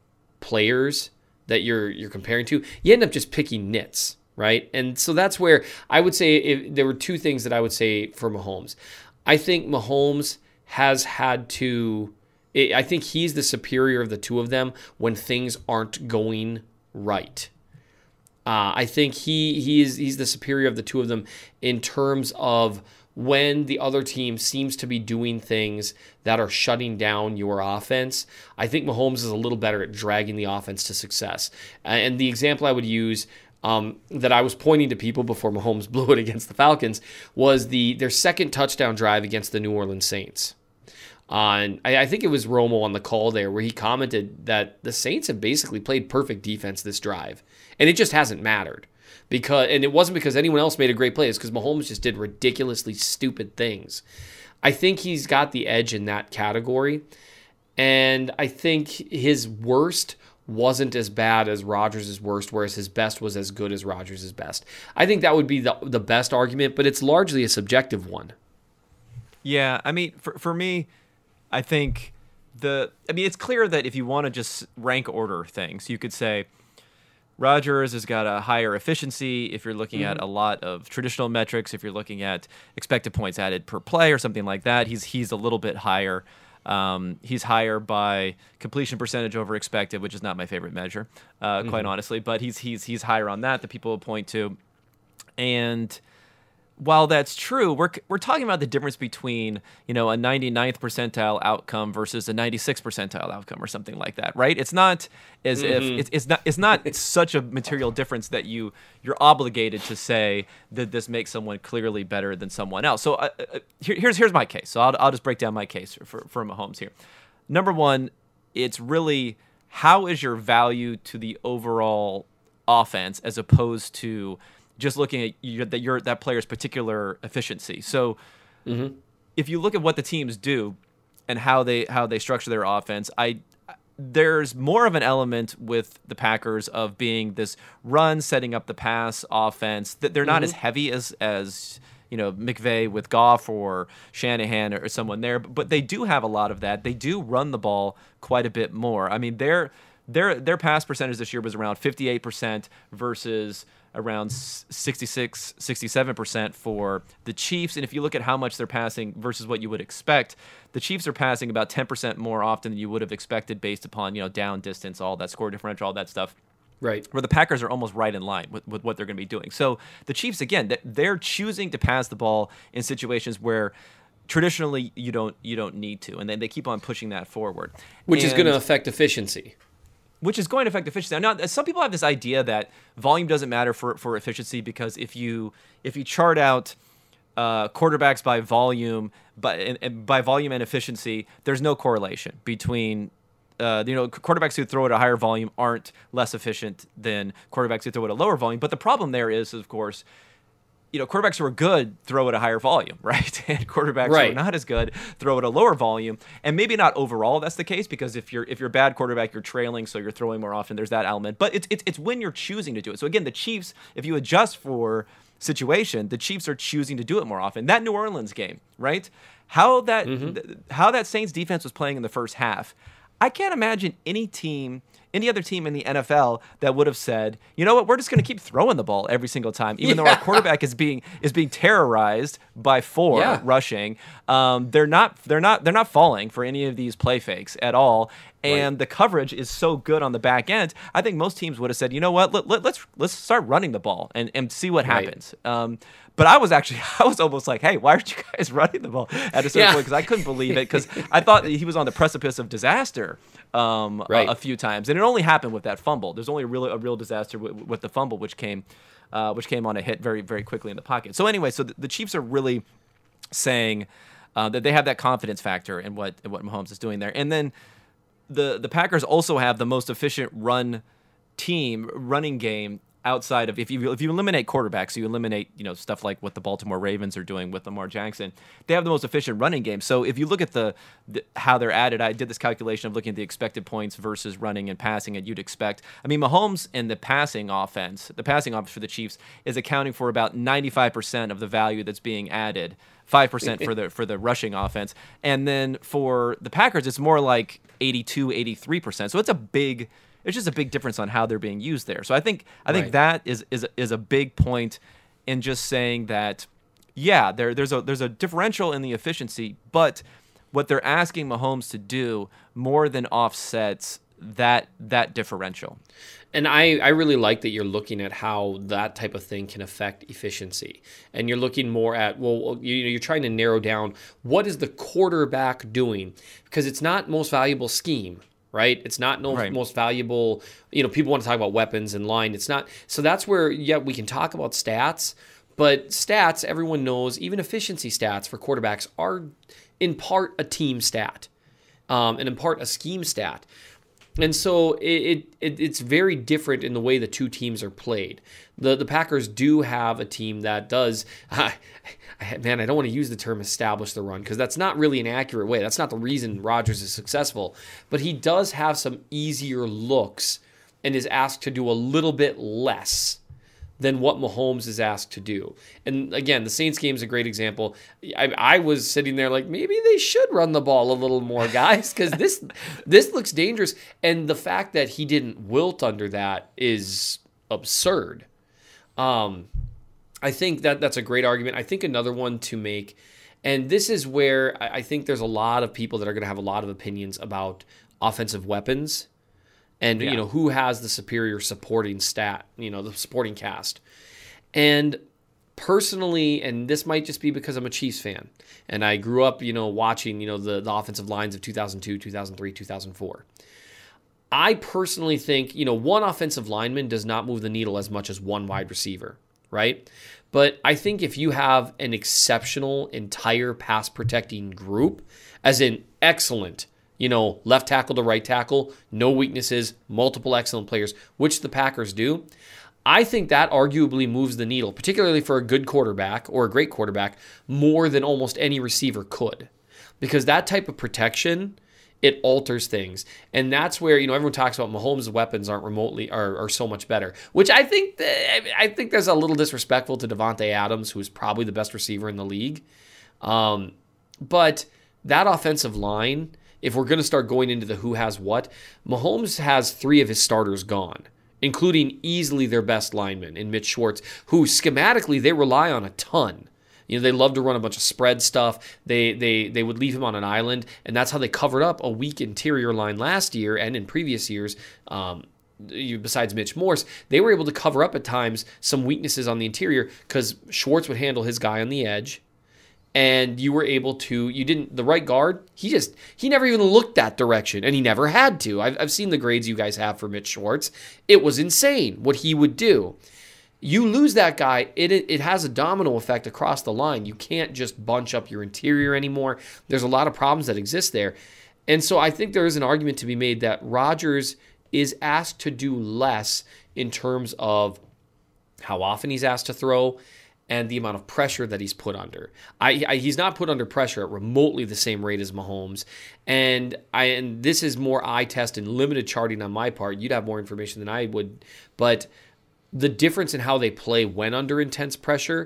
players that you're you're comparing to, you end up just picking nits, right? And so that's where I would say if there were two things that I would say for Mahomes. I think Mahomes has had to, I think he's the superior of the two of them when things aren't going right. Uh, I think he he is he's the superior of the two of them in terms of when the other team seems to be doing things that are shutting down your offense. I think Mahomes is a little better at dragging the offense to success. And the example I would use um, that I was pointing to people before Mahomes blew it against the Falcons was the their second touchdown drive against the New Orleans Saints. Uh, and I, I think it was Romo on the call there where he commented that the Saints have basically played perfect defense this drive. And it just hasn't mattered. Because and it wasn't because anyone else made a great play. It's because Mahomes just did ridiculously stupid things. I think he's got the edge in that category. And I think his worst wasn't as bad as Rodgers' worst, whereas his best was as good as Rodgers' best. I think that would be the, the best argument, but it's largely a subjective one. Yeah, I mean, for for me, I think the I mean, it's clear that if you want to just rank order things, you could say Rodgers has got a higher efficiency if you're looking mm-hmm. at a lot of traditional metrics. If you're looking at expected points added per play or something like that, he's he's a little bit higher. Um, he's higher by completion percentage over expected, which is not my favorite measure, uh, mm-hmm. quite honestly. But he's he's he's higher on that that people will point to. And while that's true, we're we're talking about the difference between, you know, a ninety-ninth percentile outcome versus a ninety-sixth percentile outcome or something like that, right? It's not as mm-hmm. if it's, it's not it's not such a material difference that you you're obligated to say that this makes someone clearly better than someone else. So uh, uh, here, here's here's my case. So I'll I'll just break down my case for for Mahomes here. Number one, it's really how is your value to the overall offense as opposed to just looking at your, that your that player's particular efficiency. So, mm-hmm. if you look at what the teams do and how they how they structure their offense, I there's more of an element with the Packers of being this run, setting up the pass offense. That they're not mm-hmm. as heavy as as you know McVay with Goff or Shanahan or someone there, but they do have a lot of that. They do run the ball quite a bit more. I mean, their their their pass percentage this year was around fifty-eight percent versus around sixty-six, sixty-seven percent for the Chiefs. And if you look at how much they're passing versus what you would expect, the Chiefs are passing about ten percent more often than you would have expected based upon, you know, down distance, all that score differential, all that stuff. Right. Where the Packers are almost right in line with, with what they're going to be doing. So the Chiefs, again, they're choosing to pass the ball in situations where traditionally you don't you don't need to. And then they keep on pushing that forward. Which and, is going to affect efficiency. Which is going to affect efficiency. Now, some people have this idea that volume doesn't matter for, for efficiency because if you if you chart out uh, quarterbacks by volume, by and, and by volume and efficiency, there's no correlation between uh, you know quarterbacks who throw at a higher volume aren't less efficient than quarterbacks who throw at a lower volume. But the problem there is, of course, you know, quarterbacks who are good throw at a higher volume, right? And quarterbacks right. who are not as good throw at a lower volume. And maybe not overall that's the case because if you're if you're a bad quarterback, you're trailing, so you're throwing more often. There's that element. But it's it's it's when you're choosing to do it. So again, the Chiefs, if you adjust for situation, the Chiefs are choosing to do it more often. That New Orleans game, right? How that mm-hmm. th- how that Saints defense was playing in the first half. I can't imagine any team any other team in the N F L that would have said, you know what, we're just going to keep throwing the ball every single time, even yeah. though our quarterback is being is being terrorized by four yeah. rushing. Um, they're not they're not they're not falling for any of these play fakes at all. And right. the coverage is so good on the back end. I think most teams would have said, you know what, let, let, let's let's start running the ball and, and see what right. happens. Um, but I was actually, I was almost like, hey, why aren't you guys running the ball at a certain yeah. point? Because I couldn't believe it, because I thought that he was on the precipice of disaster um, right. a, a few times. And it only happened with that fumble. There's only a real, a real disaster with, with the fumble, which came uh, which came on a hit very, very quickly in the pocket. So anyway, so the, the Chiefs are really saying uh, that they have that confidence factor in what, in what Mahomes is doing there. And then The the Packers also have the most efficient run team, running game outside of if you if you eliminate quarterbacks, you eliminate you know stuff like what the Baltimore Ravens are doing with Lamar Jackson. They have the most efficient running game. So if you look at the, the how they're added, I did this calculation of looking at the expected points versus running and passing, and you'd expect. I mean, Mahomes in the passing offense, the passing offense for the Chiefs is accounting for about ninety-five percent of the value that's being added. five percent for the for the rushing offense. And then for the Packers, it's more like eighty-two, eighty-three percent. So it's a big it's just a big difference on how they're being used there. So I think I think right. that is is is a big point in just saying that yeah, there there's a there's a differential in the efficiency, but what they're asking Mahomes to do more than offsets that that differential. And I, I really like that you're looking at how that type of thing can affect efficiency. And you're looking more at, well, you, you're trying to narrow down what is the quarterback doing? Because it's not most valuable scheme, right? It's not no right. most valuable, you know, people want to talk about weapons and line. It's not. So that's where, yeah, we can talk about stats, but stats, everyone knows, even efficiency stats for quarterbacks are in part a team stat um, and in part a scheme stat. And so it, it it's very different in the way the two teams are played. The the Packers do have a team that does, uh, man, I don't want to use the term establish the run because that's not really an accurate way. That's not the reason Rodgers is successful. But he does have some easier looks and is asked to do a little bit less than what Mahomes is asked to do. And again, the Saints game is a great example. I, I was sitting there like, maybe they should run the ball a little more, guys, because this this looks dangerous. And the fact that he didn't wilt under that is absurd. Um, I think that that's a great argument. I think another one to make, and this is where I, I think there's a lot of people that are going to have a lot of opinions about offensive weapons. And, yeah. you know, who has the superior supporting stat, you know, the supporting cast. And personally, and this might just be because I'm a Chiefs fan, and I grew up, you know, watching, you know, the, the offensive lines of two thousand two, two thousand three, two thousand four. I personally think, you know, one offensive lineman does not move the needle as much as one wide receiver, right? But I think if you have an exceptional entire pass protecting group, as in excellent, you know, left tackle to right tackle, no weaknesses, multiple excellent players, which the Packers do, I think that arguably moves the needle, particularly for a good quarterback or a great quarterback, more than almost any receiver could. Because that type of protection, it alters things. And that's where, you know, everyone talks about Mahomes' weapons aren't remotely, are, are so much better, which I think, I think there's a little disrespectful to Davante Adams, who's probably the best receiver in the league. Um, but that offensive line, if we're going to start going into the who has what, Mahomes has three of his starters gone, including easily their best lineman in Mitch Schwartz, who schematically they rely on a ton. You know, they love to run a bunch of spread stuff. They they they would leave him on an island, and that's how they covered up a weak interior line last year and in previous years. Um, besides Mitch Morse, they were able to cover up at times some weaknesses on the interior because Schwartz would handle his guy on the edge. And you were able to, you didn't, the right guard, he just, he never even looked that direction, and he never had to. I've, I've seen the grades you guys have for Mitch Schwartz. It was insane what he would do. You lose that guy, it it has a domino effect across the line. You can't just bunch up your interior anymore. There's a lot of problems that exist there. And so I think there is an argument to be made that Rodgers is asked to do less in terms of how often he's asked to throw, and the amount of pressure that he's put under. I, I, he's not put under pressure at remotely the same rate as Mahomes. And I and this is more eye test and limited charting on my part. You'd have more information than I would. But the difference in how they play when under intense pressure,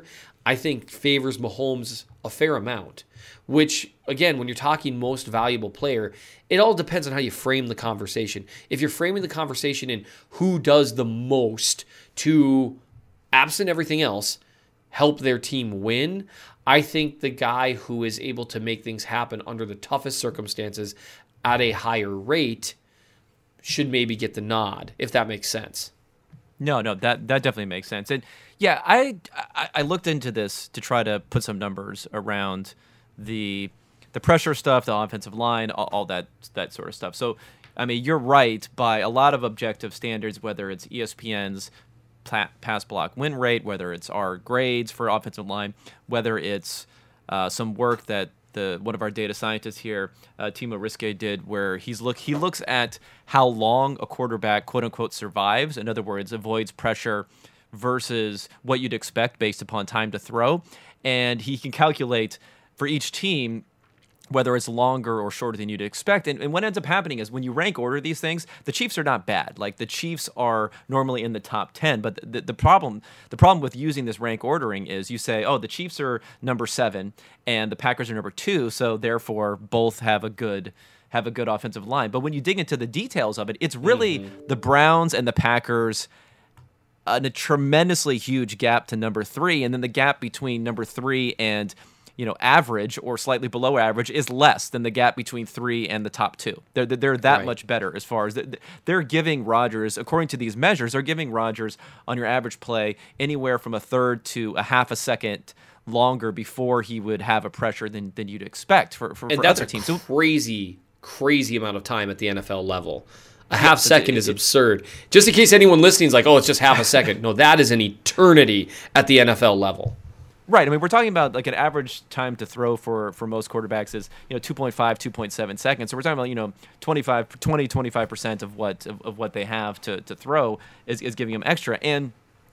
I think favors Mahomes a fair amount, which, again, when you're talking most valuable player, it all depends on how you frame the conversation. If you're framing the conversation in who does the most to, absent everything else, help their team win, I think the guy who is able to make things happen under the toughest circumstances at a higher rate should maybe get the nod, if that makes sense. No, no, that that definitely makes sense. And yeah, I, I I looked into this to try to put some numbers around the the pressure stuff, the offensive line, all, all that that sort of stuff. So, I mean, you're right by a lot of objective standards, whether it's E S P N's pla- pass block win rate, whether it's our grades for offensive line, whether it's uh, some work that the one of our data scientists here, uh, Timo Riske, did, where he's look he looks at how long a quarterback quote unquote survives. In other words, avoids pressure versus what you'd expect based upon time to throw, and he can calculate for each team whether it's longer or shorter than you'd expect. And, and what ends up happening is when you rank order these things, the Chiefs are not bad. Like, the Chiefs are normally in the top ten, but the, the problem the problem with using this rank ordering is you say, oh, the Chiefs are number seven and the Packers are number two, so therefore both have a good have a good offensive line. But when you dig into the details of it, it's really mm-hmm. the Browns and the Packers and a tremendously huge gap to number three, and then the gap between number three and you know, average or slightly below average is less than the gap between three and the top two. They're they're that right. much better as far as they're giving Rodgers, according to these measures, they're giving Rodgers on your average play anywhere from a third to a half a second longer before he would have a pressure than than you'd expect for for, and for that's other a teams. Crazy, crazy amount of time at the N F L level. A half second is absurd. Just in case anyone listening is like, oh, it's just half a second. No, that is an eternity at the N F L level. Right. I mean, we're talking about like an average time to throw for, for most quarterbacks is, you know, two point five, two point seven seconds. So we're talking about, you know, twenty-five, twenty, twenty-five percent of what of, of what they have to, to throw is, is giving them extra. And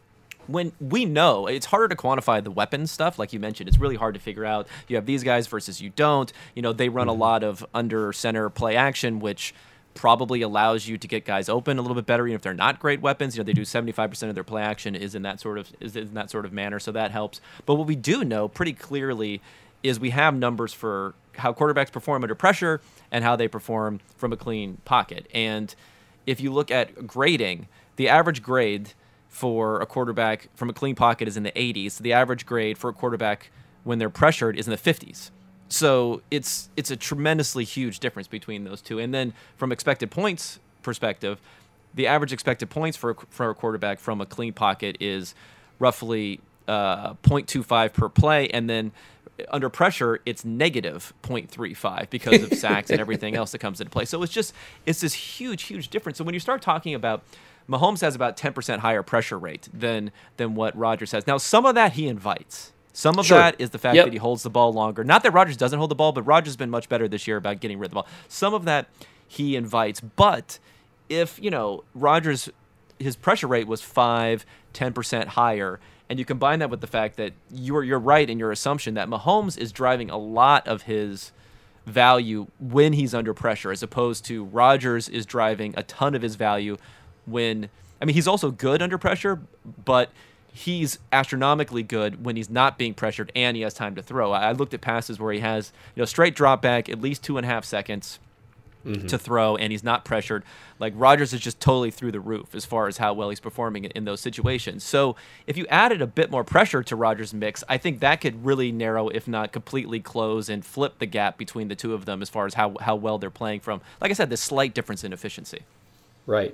when we know, it's harder to quantify the weapons stuff, like you mentioned. It's really hard to figure out. You have these guys versus you don't. You know, they run mm-hmm. a lot of under center play action, which probably allows you to get guys open a little bit better, even if they're not great weapons. You know, they do seventy-five percent of their play action is in that sort of is in that sort of manner, so that helps. But what we do know pretty clearly is we have numbers for how quarterbacks perform under pressure and how they perform from a clean pocket. And if you look at grading, the average grade for a quarterback from a clean pocket is in the eighties. The average grade for a quarterback when they're pressured is in the fifties. So it's it's a tremendously huge difference between those two. And then from expected points perspective, the average expected points for a, for a quarterback from a clean pocket is roughly uh, zero point two five per play. And then under pressure, it's negative zero point three five because of sacks and everything else that comes into play. So it's just it's this huge, huge difference. So when you start talking about Mahomes has about ten percent higher pressure rate than than what Rodgers has. Now, some of that he invites. Some of sure. that is the fact yep. that he holds the ball longer. Not that Rodgers doesn't hold the ball, but Rodgers has been much better this year about getting rid of the ball. Some of that he invites. But if, you know, Rodgers, his pressure rate was five, ten percent higher, and you combine that with the fact that you're you're right in your assumption that Mahomes is driving a lot of his value when he's under pressure, as opposed to Rodgers is driving a ton of his value when, I mean, he's also good under pressure, but he's astronomically good when he's not being pressured and he has time to throw. I looked at passes where he has, you know, straight drop back, at least two and a half seconds mm-hmm. to throw, and he's not pressured. Like, Rodgers is just totally through the roof as far as how well he's performing in, in those situations. So if you added a bit more pressure to Rodgers' mix, I think that could really narrow, if not completely close and flip the gap between the two of them as far as how, how well they're playing from, like I said, this slight difference in efficiency. Right.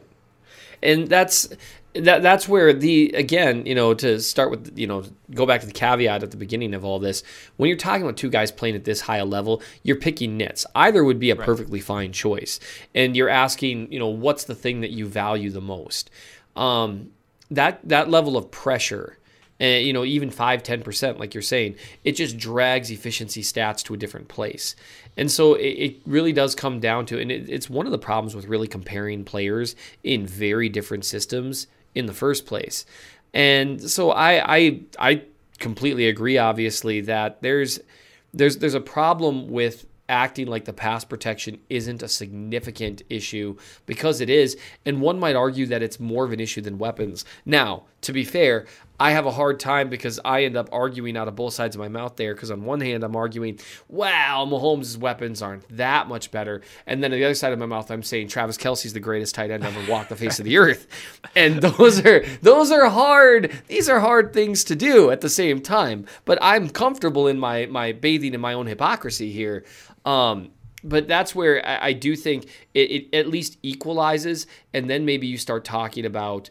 And that's that. That's where the again, you know, to start with, you know, go back to the caveat at the beginning of all this. When you're talking about two guys playing at this high a level, you're picking nits. Either would be a right. perfectly fine choice, and you're asking, you know, what's the thing that you value the most? Um, that that level of pressure. And, you know, even five, ten percent, like you're saying, it just drags efficiency stats to a different place. And so it, it really does come down to, and it, it's one of the problems with really comparing players in very different systems in the first place. And so I I, I completely agree, obviously, that there's there's there's a problem with acting like the pass protection isn't a significant issue, because it is, and one might argue that it's more of an issue than weapons. Now, to be fair, I have a hard time because I end up arguing out of both sides of my mouth there, because on one hand, I'm arguing, wow, Mahomes' weapons aren't that much better. And then on the other side of my mouth, I'm saying Travis Kelce's the greatest tight end ever walked the face of the earth. And those are those are hard. These are hard things to do at the same time. But I'm comfortable in my my bathing in my own hypocrisy here. Um, but that's where I, I do think it, it at least equalizes, and then maybe you start talking about,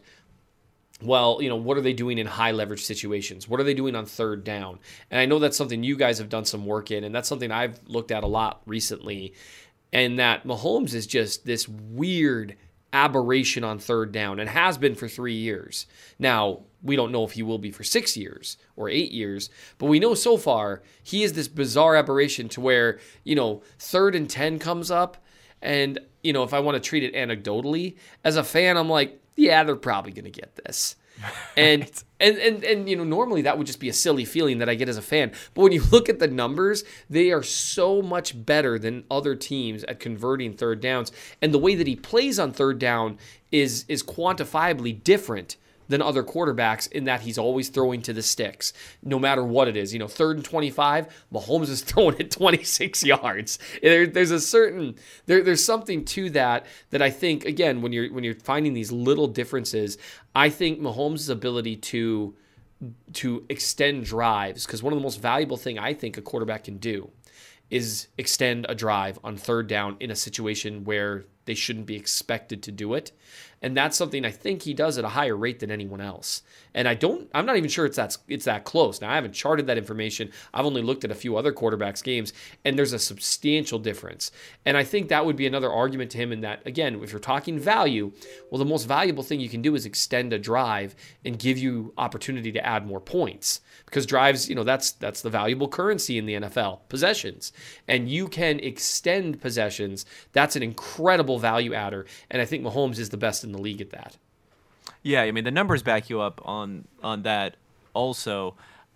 well, you know, what are they doing in high leverage situations? What are they doing on third down? And I know that's something you guys have done some work in, and that's something I've looked at a lot recently, and that Mahomes is just this weird aberration on third down and has been for three years. Now, we don't know if he will be for six years or eight years, but we know so far he is this bizarre aberration to where, you know, third and ten comes up, and, you know, if I want to treat it anecdotally, as a fan, I'm like, yeah, they're probably going to get this. And, right. and, and, and, you know, normally that would just be a silly feeling that I get as a fan. But when you look at the numbers, they are so much better than other teams at converting third downs. And the way that he plays on third down is, is quantifiably different than other quarterbacks, in that he's always throwing to the sticks, no matter what it is. You know, third and twenty-five, Mahomes is throwing it twenty-six yards. There, there's a certain, there, there's something to that that I think, again, when you're when you're finding these little differences, I think Mahomes' ability to to extend drives, because one of the most valuable thing I think a quarterback can do is extend a drive on third down in a situation where they shouldn't be expected to do it. And that's something I think he does at a higher rate than anyone else. And I don't, I'm not even sure it's that, it's that close. Now, I haven't charted that information. I've only looked at a few other quarterbacks' games, and there's a substantial difference. And I think that would be another argument to him, in that, again, if you're talking value, well, the most valuable thing you can do is extend a drive and give you opportunity to add more points. Because drives, you know, that's that's the valuable currency in the N F L, possessions. And you can extend possessions. That's an incredible value adder. And I think Mahomes is the best in the league at that. Yeah, I mean, the numbers back you up on on that also.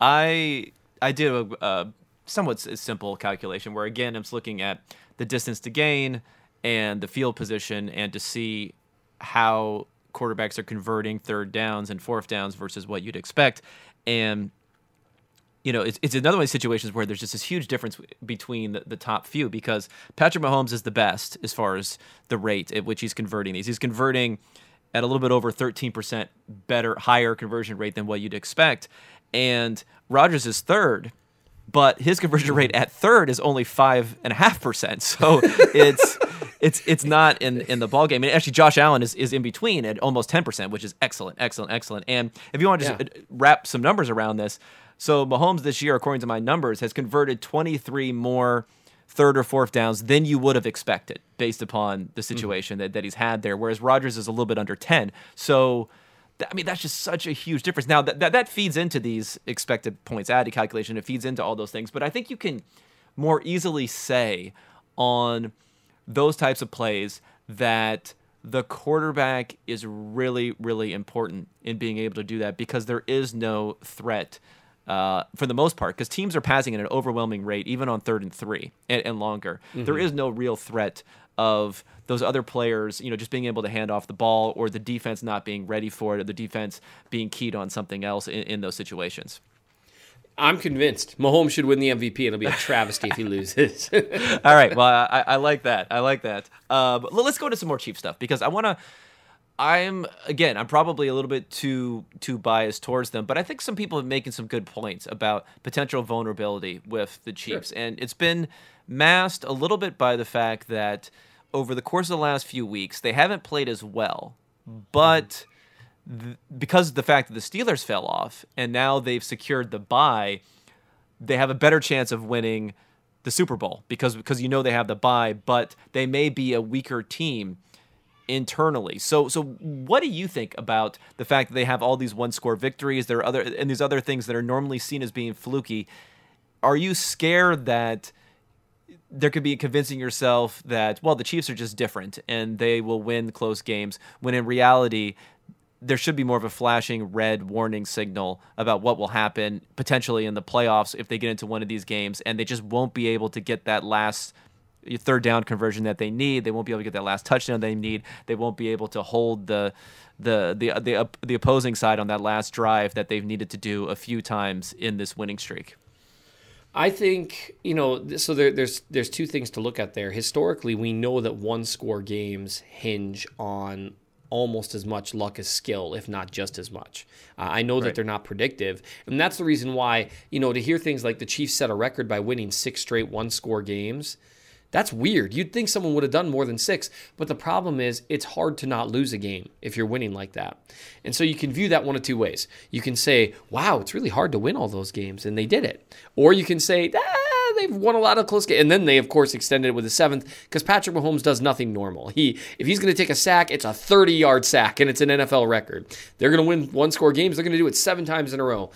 I I did a, a somewhat simple calculation where, again, I'm looking at the distance to gain and the field position, and to see how quarterbacks are converting third downs and fourth downs versus what you'd expect. And you know, it's, it's another one of these situations where there's just this huge difference between the, the top few, because Patrick Mahomes is the best as far as the rate at which he's converting these. He's converting at a little bit over thirteen percent better, higher conversion rate than what you'd expect. And Rodgers is third, but his conversion rate at third is only five and a half percent. So it's it's it's not in, in the ballgame. And actually, Josh Allen is, is in between at almost ten percent, which is excellent, excellent, excellent. And if you want to just yeah. wrap some numbers around this, so Mahomes this year, according to my numbers, has converted twenty-three more third or fourth downs than you would have expected based upon the situation mm-hmm. that, that he's had there, whereas Rodgers is a little bit under ten. So, th- I mean, that's just such a huge difference. Now, that, that that feeds into these expected points added calculation. It feeds into all those things. But I think you can more easily say on those types of plays that the quarterback is really, really important in being able to do that, because there is no threat Uh, for the most part, because teams are passing at an overwhelming rate, even on third and three and, and longer. Mm-hmm. There is no real threat of those other players, you know, just being able to hand off the ball, or the defense not being ready for it, or the defense being keyed on something else in, in those situations. I'm convinced Mahomes should win the M V P, and it'll be a travesty if he loses. All right, well, I, I like that. I like that. Uh, but let's go to some more Chiefs stuff, because I want to. I'm again, I'm probably a little bit too too biased towards them, but I think some people have making some good points about potential vulnerability with the Chiefs. Sure. And it's been masked a little bit by the fact that over the course of the last few weeks, they haven't played as well. But th- because of the fact that the Steelers fell off and now they've secured the bye, they have a better chance of winning the Super Bowl, because because you know they have the bye, but they may be a weaker team internally. So so what do you think about the fact that they have all these one-score victories, there are other and these other things that are normally seen as being fluky? Are you scared that there could be convincing yourself that, well, the Chiefs are just different and they will win close games, when in reality there should be more of a flashing red warning signal about what will happen potentially in the playoffs if they get into one of these games, and they just won't be able to get that last third down conversion that they need. They won't be able to get that last touchdown they need. They won't be able to hold the the the the, the opposing side on that last drive that they've needed to do a few times in this winning streak. I think, you know, so there, there's there's two things to look at there. Historically, we know that one-score games hinge on almost as much luck as skill, if not just as much. Uh, I know right. that they're not predictive, and that's the reason why, you know, to hear things like the Chiefs set a record by winning six straight one-score games, that's weird. You'd think someone would have done more than six, but the problem is it's hard to not lose a game if you're winning like that. And so you can view that one of two ways. You can say, wow, it's really hard to win all those games, and they did it. Or you can say, ah, they've won a lot of close games. And then they, of course, extended it with a seventh because Patrick Mahomes does nothing normal. He, if he's going to take a sack, it's a thirty-yard sack, and it's an N F L record. They're going to win one-score games. They're going to do it seven times in a row.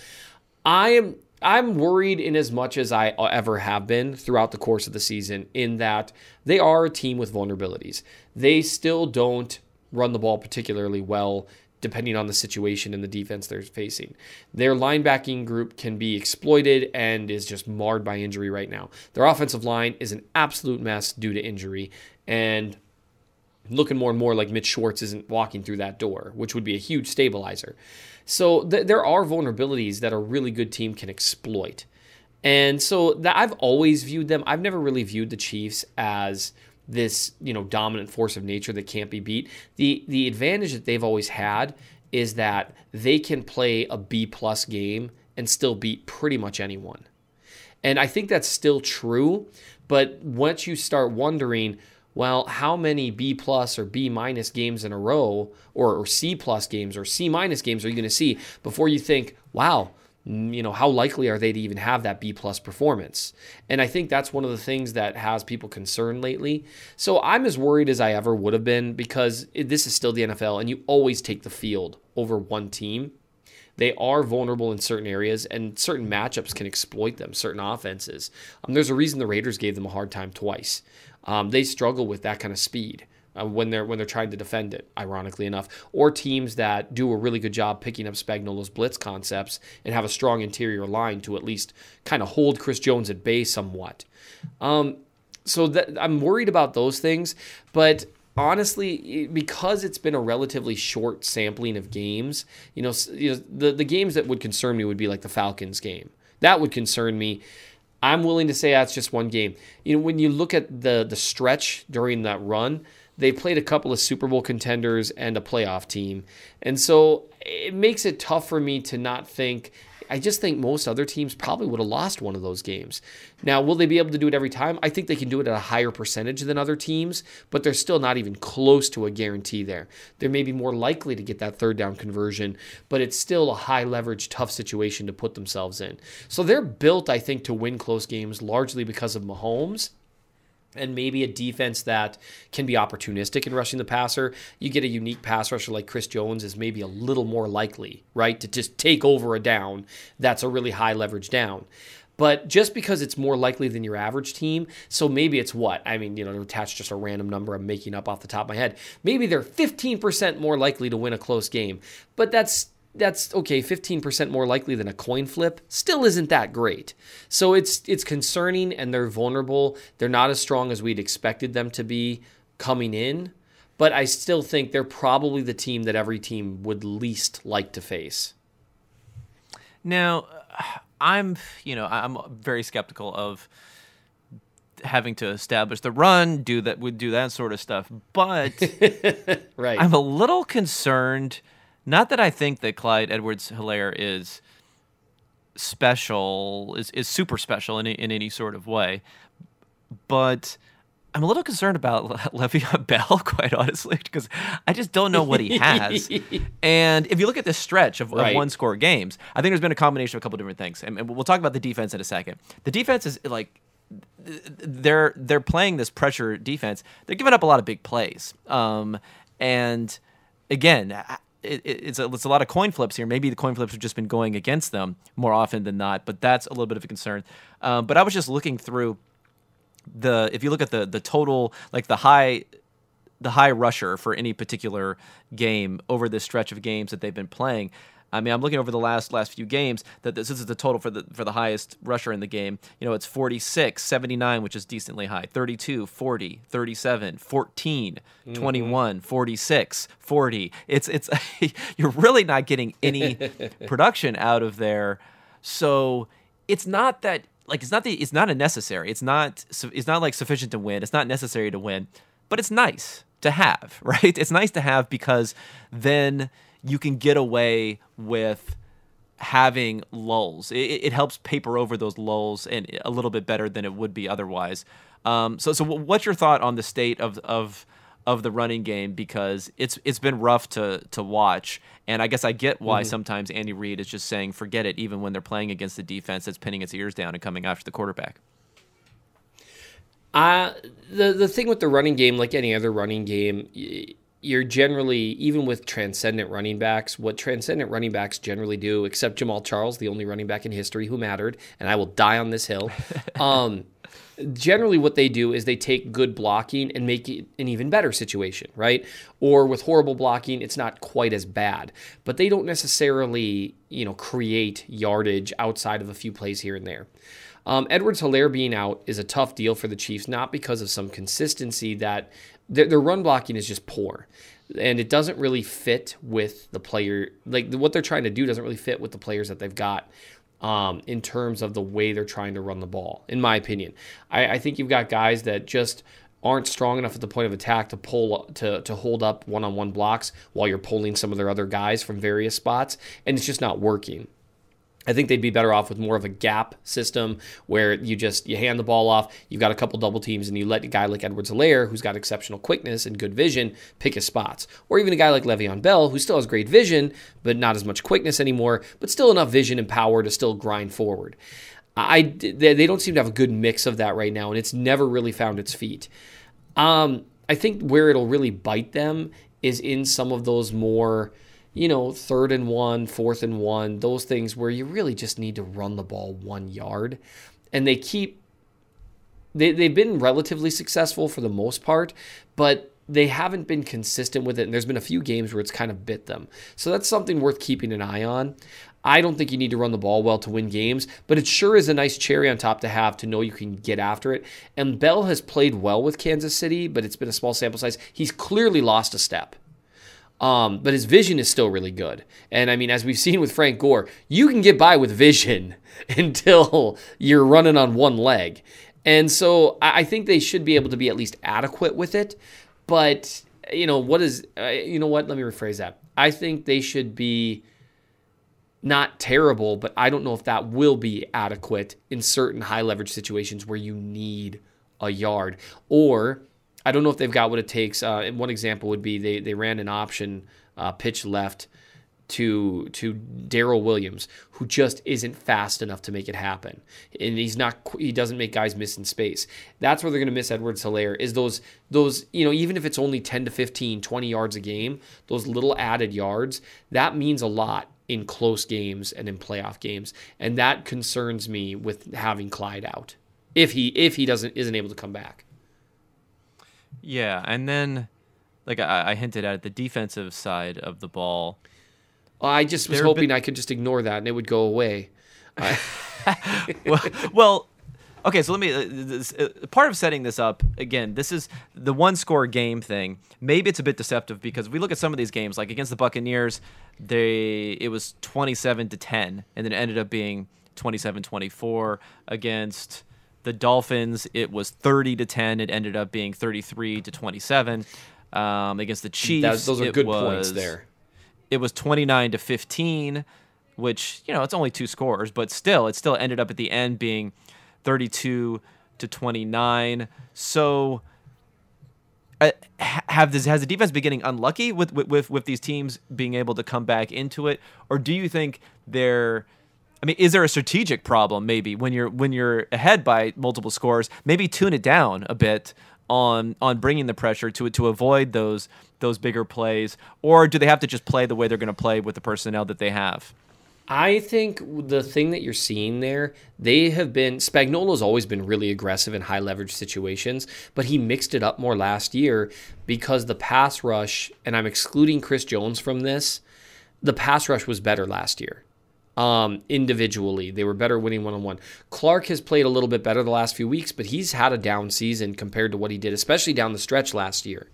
I am... I'm worried in as much as I ever have been throughout the course of the season in that they are a team with vulnerabilities. They still don't run the ball particularly well depending on the situation and the defense they're facing. Their linebacking group can be exploited and is just marred by injury right now. Their offensive line is an absolute mess due to injury, and looking more and more like Mitch Schwartz isn't walking through that door, which would be a huge stabilizer. So th- there are vulnerabilities that a really good team can exploit. And so that I've always viewed them. I've never really viewed the Chiefs as this, you know, dominant force of nature that can't be beat. The the advantage that they've always had is that they can play a B-plus game and still beat pretty much anyone. And I think that's still true, but once you start wondering, well, how many B plus or B minus games in a row, or, or C plus games or C minus games are you going to see before you think, wow, you know, how likely are they to even have that B plus performance? And I think that's one of the things that has people concerned lately. So I'm as worried as I ever would have been because it, this is still the N F L and you always take the field over one team. They are vulnerable in certain areas, and certain matchups can exploit them, certain offenses. Um, there's a reason the Raiders gave them a hard time twice. Um, they struggle with that kind of speed uh, when they're when they're trying to defend it, ironically enough. Or teams that do a really good job picking up Spagnuolo's blitz concepts and have a strong interior line to at least kind of hold Chris Jones at bay somewhat. Um, so that, I'm worried about those things, but honestly, because it's been a relatively short sampling of games, you know, you know the, the games that would concern me would be like the Falcons game. That would concern me. I'm willing to say that's just one game. You know, when you look at the the stretch during that run, they played a couple of Super Bowl contenders and a playoff team. And so it makes it tough for me to not think, I just think most other teams probably would have lost one of those games. Now, will they be able to do it every time? I think they can do it at a higher percentage than other teams, but they're still not even close to a guarantee there. They're maybe more likely to get that third down conversion, but it's still a high leverage, tough situation to put themselves in. So they're built, I think, to win close games largely because of Mahomes and maybe a defense that can be opportunistic in rushing the passer. You get a unique pass rusher like Chris Jones is maybe a little more likely, right, to just take over a down that's a really high leverage down. But just because it's more likely than your average team, so maybe it's what? I mean, you know, to attach just a random number I'm making up off the top of my head. Maybe they're fifteen percent more likely to win a close game. But that's That's okay, fifteen percent more likely than a coin flip. Still isn't that great. So it's it's concerning, and they're vulnerable. They're not as strong as we'd expected them to be coming in, but I still think they're probably the team that every team would least like to face. Now, I'm, you know, I'm very skeptical of having to establish the run, do that, would do that sort of stuff, but right. I'm a little concerned. Not that I think that Clyde Edwards-Helaire is special, is, is super special in in any sort of way, but I'm a little concerned about Le- Le'Veon Bell, quite honestly, because I just don't know what he has. And if you look at this stretch of, right. of one-score games, I think there's been a combination of a couple different things, and, and we'll talk about the defense in a second. The defense is like they're they're playing this pressure defense. They're giving up a lot of big plays, um, and again. I, It, it's, a, it's a lot of coin flips here. Maybe the coin flips have just been going against them more often than not, but that's a little bit of a concern. Um, but I was just looking through the, if you look at the the total, like the high, the high rusher for any particular game over this stretch of games that they've been playing, I mean, I'm looking over the last last few games that this, this is the total for the for the highest rusher in the game. You know, it's forty-six, seventy-nine, which is decently high, thirty-two, forty, thirty-seven, fourteen, mm-hmm. twenty-one, forty-six, forty. It's it's you're really not getting any production out of there. So it's not that like it's not the it's not a necessary. It's not it's not like sufficient to win. It's not necessary to win, but it's nice to have, right? It's nice to have because then you can get away with having lulls. It, it helps paper over those lulls and a little bit better than it would be otherwise. Um, so, so what's your thought on the state of of of the running game? Because it's it's been rough to to watch, and I guess I get why mm-hmm. sometimes Andy Reid is just saying forget it, even when they're playing against the defense that's pinning its ears down and coming after the quarterback. Uh, the the thing with the running game, like any other running game, you're generally, even with transcendent running backs, what transcendent running backs generally do, except Jamal Charles, the only running back in history who mattered, and I will die on this hill, um, generally what they do is they take good blocking and make it an even better situation, right? Or with horrible blocking, it's not quite as bad. But they don't necessarily, you know, create yardage outside of a few plays here and there. Um, Edwards-Helaire being out is a tough deal for the Chiefs, not because of some consistency that their, their run blocking is just poor. And it doesn't really fit with the player. Like what they're trying to do doesn't really fit with the players that they've got um, in terms of the way they're trying to run the ball, in my opinion. I, I think you've got guys that just aren't strong enough at the point of attack to pull to to hold up one-on-one blocks while you're pulling some of their other guys from various spots, and it's just not working. I think they'd be better off with more of a gap system where you just you hand the ball off, you've got a couple double teams, and you let a guy like Edwards-Helaire, who's got exceptional quickness and good vision, pick his spots. Or even a guy like Le'Veon Bell, who still has great vision, but not as much quickness anymore, but still enough vision and power to still grind forward. I, they don't seem to have a good mix of that right now, and it's never really found its feet. Um, I think where it'll really bite them is in some of those more, you know, third and one, fourth and one, those things where you really just need to run the ball one yard. And they keep, they, they've been relatively successful for the most part, but they haven't been consistent with it. And there's been a few games where it's kind of bit them. So that's something worth keeping an eye on. I don't think you need to run the ball well to win games, but it sure is a nice cherry on top to have to know you can get after it. And Bell has played well with Kansas City, but it's been a small sample size. He's clearly lost a step. Um, but his vision is still really good. And I mean, as we've seen with Frank Gore, you can get by with vision until you're running on one leg. And so I think they should be able to be at least adequate with it. But, you know, what is, uh, you know what? Let me rephrase that. I think they should be not terrible, but I don't know if that will be adequate in certain high leverage situations where you need a yard. Or I don't know if they've got what it takes. Uh, one example would be they they ran an option uh, pitch left to to Darrell Williams, who just isn't fast enough to make it happen, and he's not. He doesn't make guys miss in space. That's where they're going to miss Edwards-Helaire. Is those those you know even if it's only ten to fifteen, twenty yards a game, those little added yards that means a lot in close games and in playoff games, and that concerns me with having Clyde out if he if he doesn't isn't able to come back. Yeah, and then, like I, I hinted at, the defensive side of the ball. I just was hoping been... I could just ignore that and it would go away. I... well, well, okay, so let me, uh, this, uh, part of setting this up, again, this is the one-score game thing. Maybe it's a bit deceptive because if we look at some of these games, like against the Buccaneers, they it was twenty-seven to ten, and then it ended up being twenty-seven twenty-four. Against the Dolphins, it was thirty to ten. It ended up being thirty-three to twenty-seven. Um, against the Chiefs, that, those are good was, points there. It was twenty-nine to fifteen, which, you know, it's only two scores, but still, it still ended up at the end being thirty-two to twenty-nine. So, uh, have this has the defense been getting unlucky with, with with these teams being able to come back into it, or do you think they're I mean, is there a strategic problem maybe when you're when you're ahead by multiple scores? Maybe tune it down a bit on on bringing the pressure to to avoid those those bigger plays, or do they have to just play the way they're going to play with the personnel that they have? I think the thing that you're seeing there, they have been, Spagnuolo's always been really aggressive in high leverage situations, but he mixed it up more last year because the pass rush, and I'm excluding Chris Jones from this, the pass rush was better last year. Um, individually, they were better winning one-on-one. Clark has played a little bit better the last few weeks, but he's had a down season compared to what he did, especially down the stretch last year.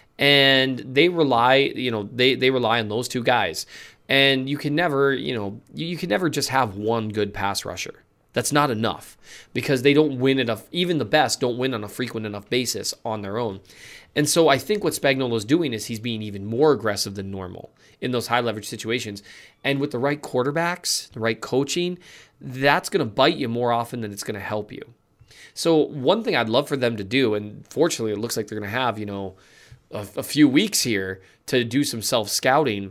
And they rely, you know, they they rely on those two guys. And you can never, you know, you, you can never just have one good pass rusher. That's not enough because they don't win enough. Even the best don't win on a frequent enough basis on their own. And so I think what Spagnuolo's doing is he's being even more aggressive than normal in those high leverage situations. And with the right quarterbacks, the right coaching, that's going to bite you more often than it's going to help you. So one thing I'd love for them to do, and fortunately it looks like they're going to have, you know, a, a few weeks here to do some self-scouting,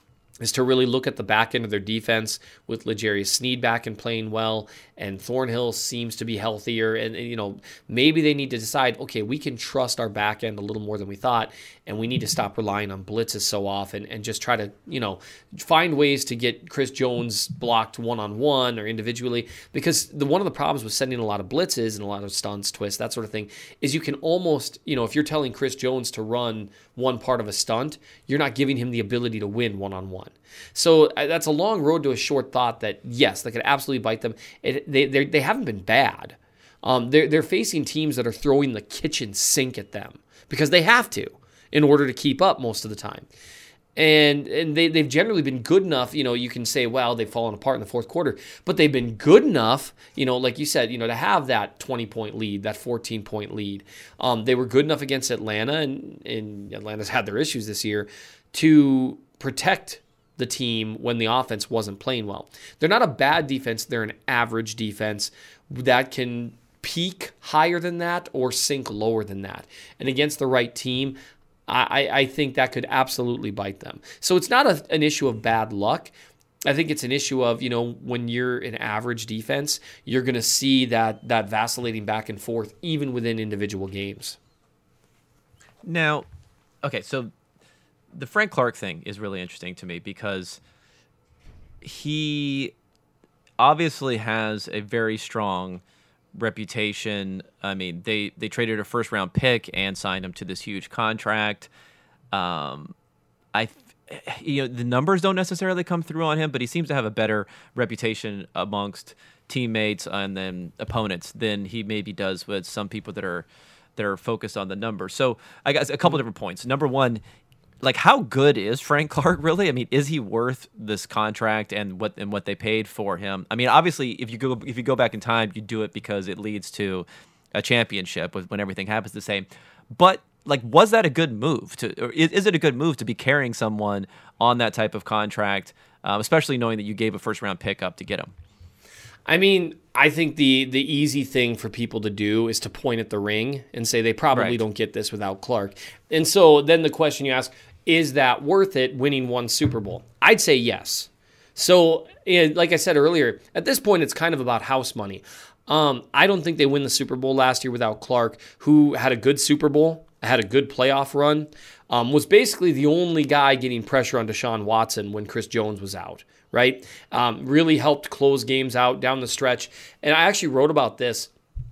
is to really look at the back end of their defense with L'Jarius Sneed back and playing well, and Thornhill seems to be healthier. And, and, you know, maybe they need to decide, okay, we can trust our back end a little more than we thought, and we need to stop relying on blitzes so often and just try to, you know, find ways to get Chris Jones blocked one-on-one or individually. Because the one of the problems with sending a lot of blitzes and a lot of stunts, twists, that sort of thing, is you can almost, you know, if you're telling Chris Jones to run one part of a stunt, you're not giving him the ability to win one-on-one. So uh, that's a long road to a short thought that, yes, that could absolutely bite them. It, they they they haven't been bad. Um, they're, they're facing teams that are throwing the kitchen sink at them because they have to in order to keep up most of the time. And and they, they've generally been good enough, you know, you can say, well, they've fallen apart in the fourth quarter, but they've been good enough, you know, like you said, you know, to have that twenty-point lead, that fourteen-point lead. Um, they were good enough against Atlanta, and, and Atlanta's had their issues this year, to protect the team when the offense wasn't playing well. They're not a bad defense. They're an average defense that can peak higher than that or sink lower than that. And against the right team, I, I think that could absolutely bite them. So it's not a, an issue of bad luck. I think it's an issue of, you know, when you're an average defense, you're going to see that that vacillating back and forth even within individual games. Now, okay, so the Frank Clark thing is really interesting to me because he obviously has a very strong reputation. I mean, they, they traded a first round pick and signed him to this huge contract. Um, I, you know, the numbers don't necessarily come through on him, but he seems to have a better reputation amongst teammates and then opponents than he maybe does with some people that are that are focused on the numbers. So I guess a couple different points. Number one, like, how good is Frank Clark really? I mean, is he worth this contract and what and what they paid for him? I mean, obviously, if you go if you go back in time, you do it because it leads to a championship when everything happens the same. But like, was that a good move? To or is, is it a good move to be carrying someone on that type of contract, um, especially knowing that you gave a first round pick up to get him? I mean, I think the the easy thing for people to do is to point at the ring and say they probably Right. don't get this without Clark. And so then the question you ask, is that worth it winning one Super Bowl? I'd say yes. So, eh, like I said earlier, at this point, it's kind of about house money. Um, I don't think they win the Super Bowl last year without Clark, who had a good Super Bowl, had a good playoff run, um, was basically the only guy getting pressure on Deshaun Watson when Chris Jones was out, right? Um, really helped close games out down the stretch. And I actually wrote about this.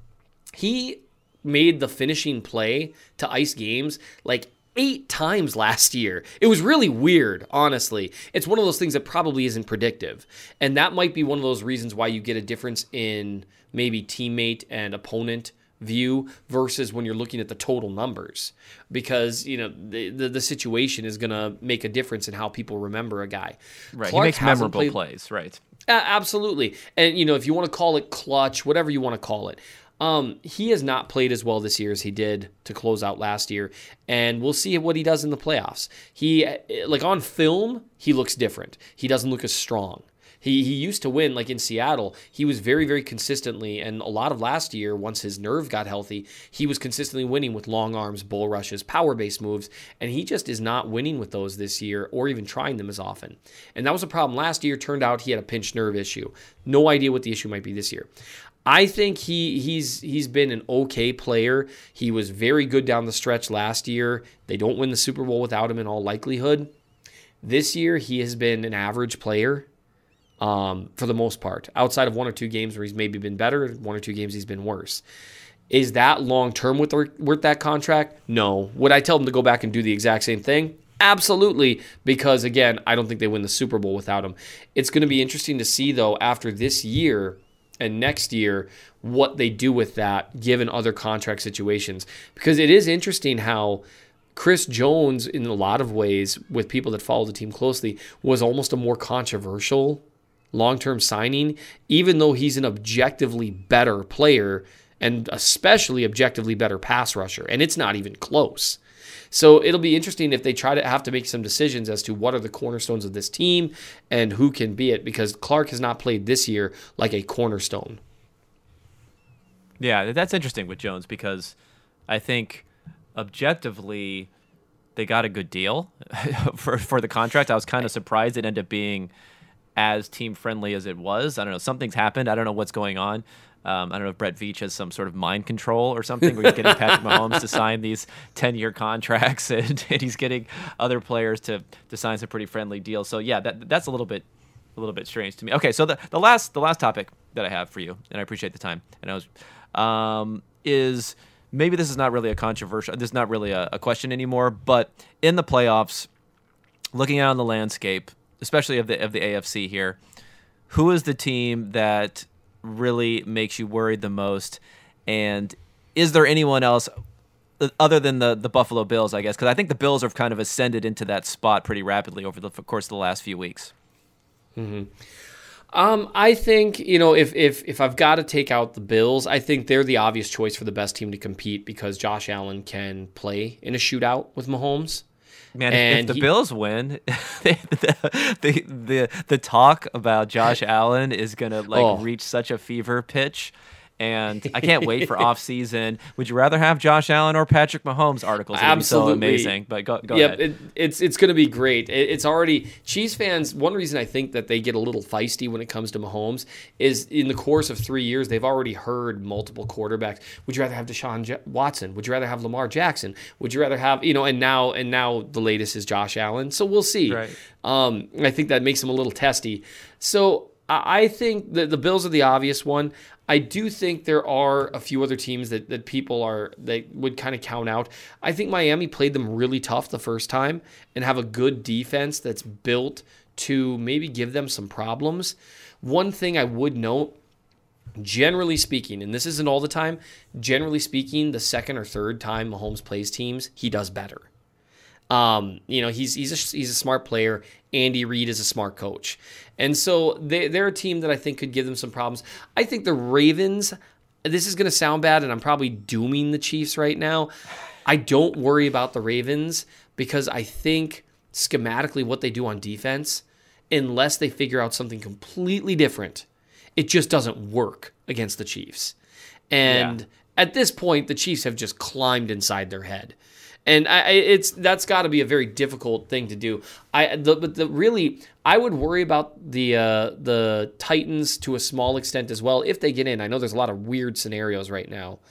He made the finishing play to ice games like eight times last year. It was really weird, honestly. It's one of those things that probably isn't predictive. And that might be one of those reasons why you get a difference in maybe teammate and opponent view versus when you're looking at the total numbers. Because, you know, the the, the situation is going to make a difference in how people remember a guy. Right. Clark he makes hasn't memorable played- plays, right? Uh, absolutely. And, you know, if you want to call it clutch, whatever you want to call it, Um, he has not played as well this year as he did to close out last year, and we'll see what he does in the playoffs. He, like on film, he looks different. He doesn't look as strong. He he used to win, like in Seattle, he was very, very consistently, and a lot of last year, once his nerve got healthy, he was consistently winning with long arms, bull rushes, power-based moves, and he just is not winning with those this year or even trying them as often. And that was a problem last year. Turned out he had a pinched nerve issue. No idea what the issue might be this year. I think he he's he's been an okay player. He was very good down the stretch last year. They don't win the Super Bowl without him in all likelihood. This year, he has been an average player um, for the most part, outside of one or two games where he's maybe been better, one or two games he's been worse. Is that long-term with, the, with that contract? No. Would I tell him to go back and do the exact same thing? Absolutely, because again, I don't think they win the Super Bowl without him. It's going to be interesting to see, though, after this year and next year, what they do with that given other contract situations. Because it is interesting how Chris Jones, in a lot of ways, with people that follow the team closely, was almost a more controversial long-term signing, even though he's an objectively better player and especially objectively better pass rusher. And it's not even close. So it'll be interesting if they try to have to make some decisions as to what are the cornerstones of this team and who can be it, because Clark has not played this year like a cornerstone. Yeah, that's interesting with Jones, because I think objectively they got a good deal for, for the contract. I was kind of surprised it ended up being as team-friendly as it was. I don't know. Something's happened. I don't know what's going on. Um, I don't know if Brett Veach has some sort of mind control or something where he's getting Patrick Mahomes to sign these ten-year contracts, and, and he's getting other players to, to sign some pretty friendly deals. So yeah, that that's a little bit a little bit strange to me. Okay, so the, the last the last topic that I have for you, and I appreciate the time, and I was um, is maybe this is not really a controversial, this is not really a, a question anymore, but in the playoffs, looking out on the landscape, especially of the of the A F C here, who is the team that really makes you worried the most? And is there anyone else other than the, the Buffalo Bills, I guess? Because I think the Bills have kind of ascended into that spot pretty rapidly over the course of the last few weeks. Mm-hmm. Um, I think, you know, if, if, if I've got to take out the Bills, I think they're the obvious choice for the best team to compete because Josh Allen can play in a shootout with Mahomes. Man, if, if the he, Bills win, the, the the the talk about Josh Allen is gonna like oh. reach such a fever pitch, and I can't wait for off season. Would you rather have Josh Allen or Patrick Mahomes? Articles would be so amazing. But go go yep, ahead. It, it's it's gonna be great. It, it's already Chiefs fans. One reason I think that they get a little feisty when it comes to Mahomes is in the course of three years they've already heard multiple quarterbacks. Would you rather have Deshaun J- Watson? Would you rather have Lamar Jackson? Would you rather have you know? And now and now the latest is Josh Allen. So we'll see. Right. Um, I think that makes them a little testy. So I, I think that the Bills are the obvious one. I do think there are a few other teams that, that people are that would kind of count out. I think Miami played them really tough the first time and have a good defense that's built to maybe give them some problems. One thing I would note, generally speaking, and this isn't all the time, generally speaking, the second or third time Mahomes plays teams, he does better. Um, you know, he's he's a, he's a smart player. Andy Reid is a smart coach. And so they, they're a team that I think could give them some problems. I think the Ravens, this is going to sound bad, and I'm probably dooming the Chiefs right now. I don't worry about the Ravens because I think schematically what they do on defense, unless they figure out something completely different, it just doesn't work against the Chiefs. And yeah. At this point, the Chiefs have just climbed inside their head. And I, it's that's got to be a very difficult thing to do. I, the, but the really, I would worry about the uh, the Titans to a small extent as well if they get in. I know there's a lot of weird scenarios right now.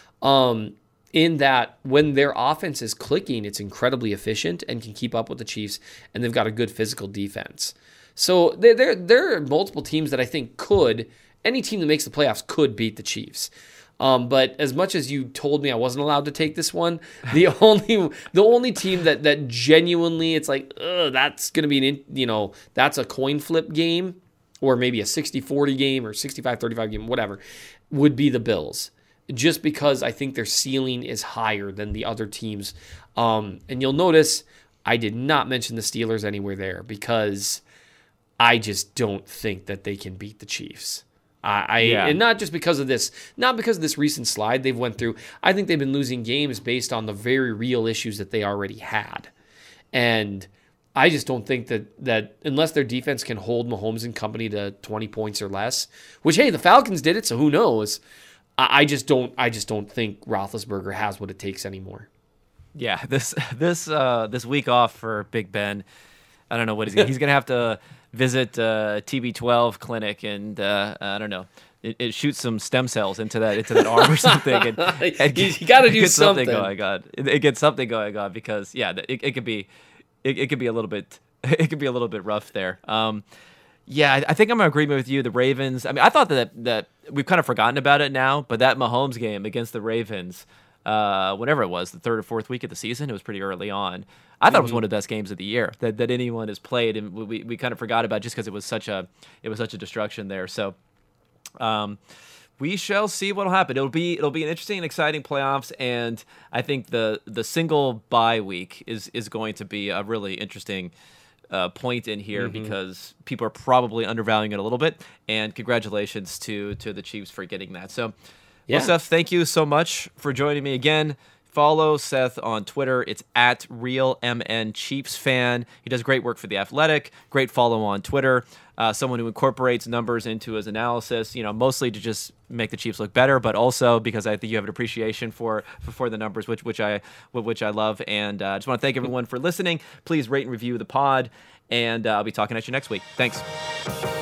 Um, in that when their offense is clicking, it's incredibly efficient and can keep up with the Chiefs, and they've got a good physical defense. So there there there are multiple teams that I think could any team that makes the playoffs could beat the Chiefs. Um, but as much as you told me I wasn't allowed to take this one, the only the only team that that genuinely it's like, ugh, that's going to be an, you know, that's a coin flip game or maybe a sixty forty game or sixty-five thirty-five game, whatever, would be the Bills. Just because I think their ceiling is higher than the other teams. Um, and you'll notice I did not mention the Steelers anywhere there because I just don't think that they can beat the Chiefs. I, I yeah. And not just because of this, not because of this recent slide they've went through. I think they've been losing games based on the very real issues that they already had. And I just don't think that that unless their defense can hold Mahomes and company to twenty points or less, which, hey, the Falcons did it, so who knows? I, I just don't I just don't think Roethlisberger has what it takes anymore. Yeah, this this uh, this week off for Big Ben, I don't know what he's gonna, he's going to have to visit uh, T B twelve clinic and uh, I don't know, it, it shoots some stem cells into that into that arm or something. And, and you you got to do something. something going on. It, it gets something going on because yeah, it, it could be it, it could be a little bit it could be a little bit rough there. Um, yeah, I, I think I'm in agreement with you. The Ravens. I mean, I thought that that we've kind of forgotten about it now, but that Mahomes game against the Ravens. uh, whatever it was, the third or fourth week of the season. It was pretty early on. I thought mm-hmm. it was one of the best games of the year that, that anyone has played, and we, we kind of forgot about it just because it was such a it was such a destruction there. So, um, we shall see what'll happen. It'll be it'll be an interesting and exciting playoffs, and I think the the single bye week is is going to be a really interesting uh, point in here mm-hmm. because people are probably undervaluing it a little bit. And congratulations to to the Chiefs for getting that. So, yeah. Well, Seth, thank you so much for joining me again. Follow Seth on Twitter. It's at RealMN Chiefs Fan. He does great work for The Athletic. Great follow on Twitter. Uh, someone who incorporates numbers into his analysis, you know, mostly to just make the Chiefs look better, but also because I think you have an appreciation for for, for the numbers, which which I which I love. And I uh, just want to thank everyone for listening. Please rate and review the pod, and uh, I'll be talking at you next week. Thanks.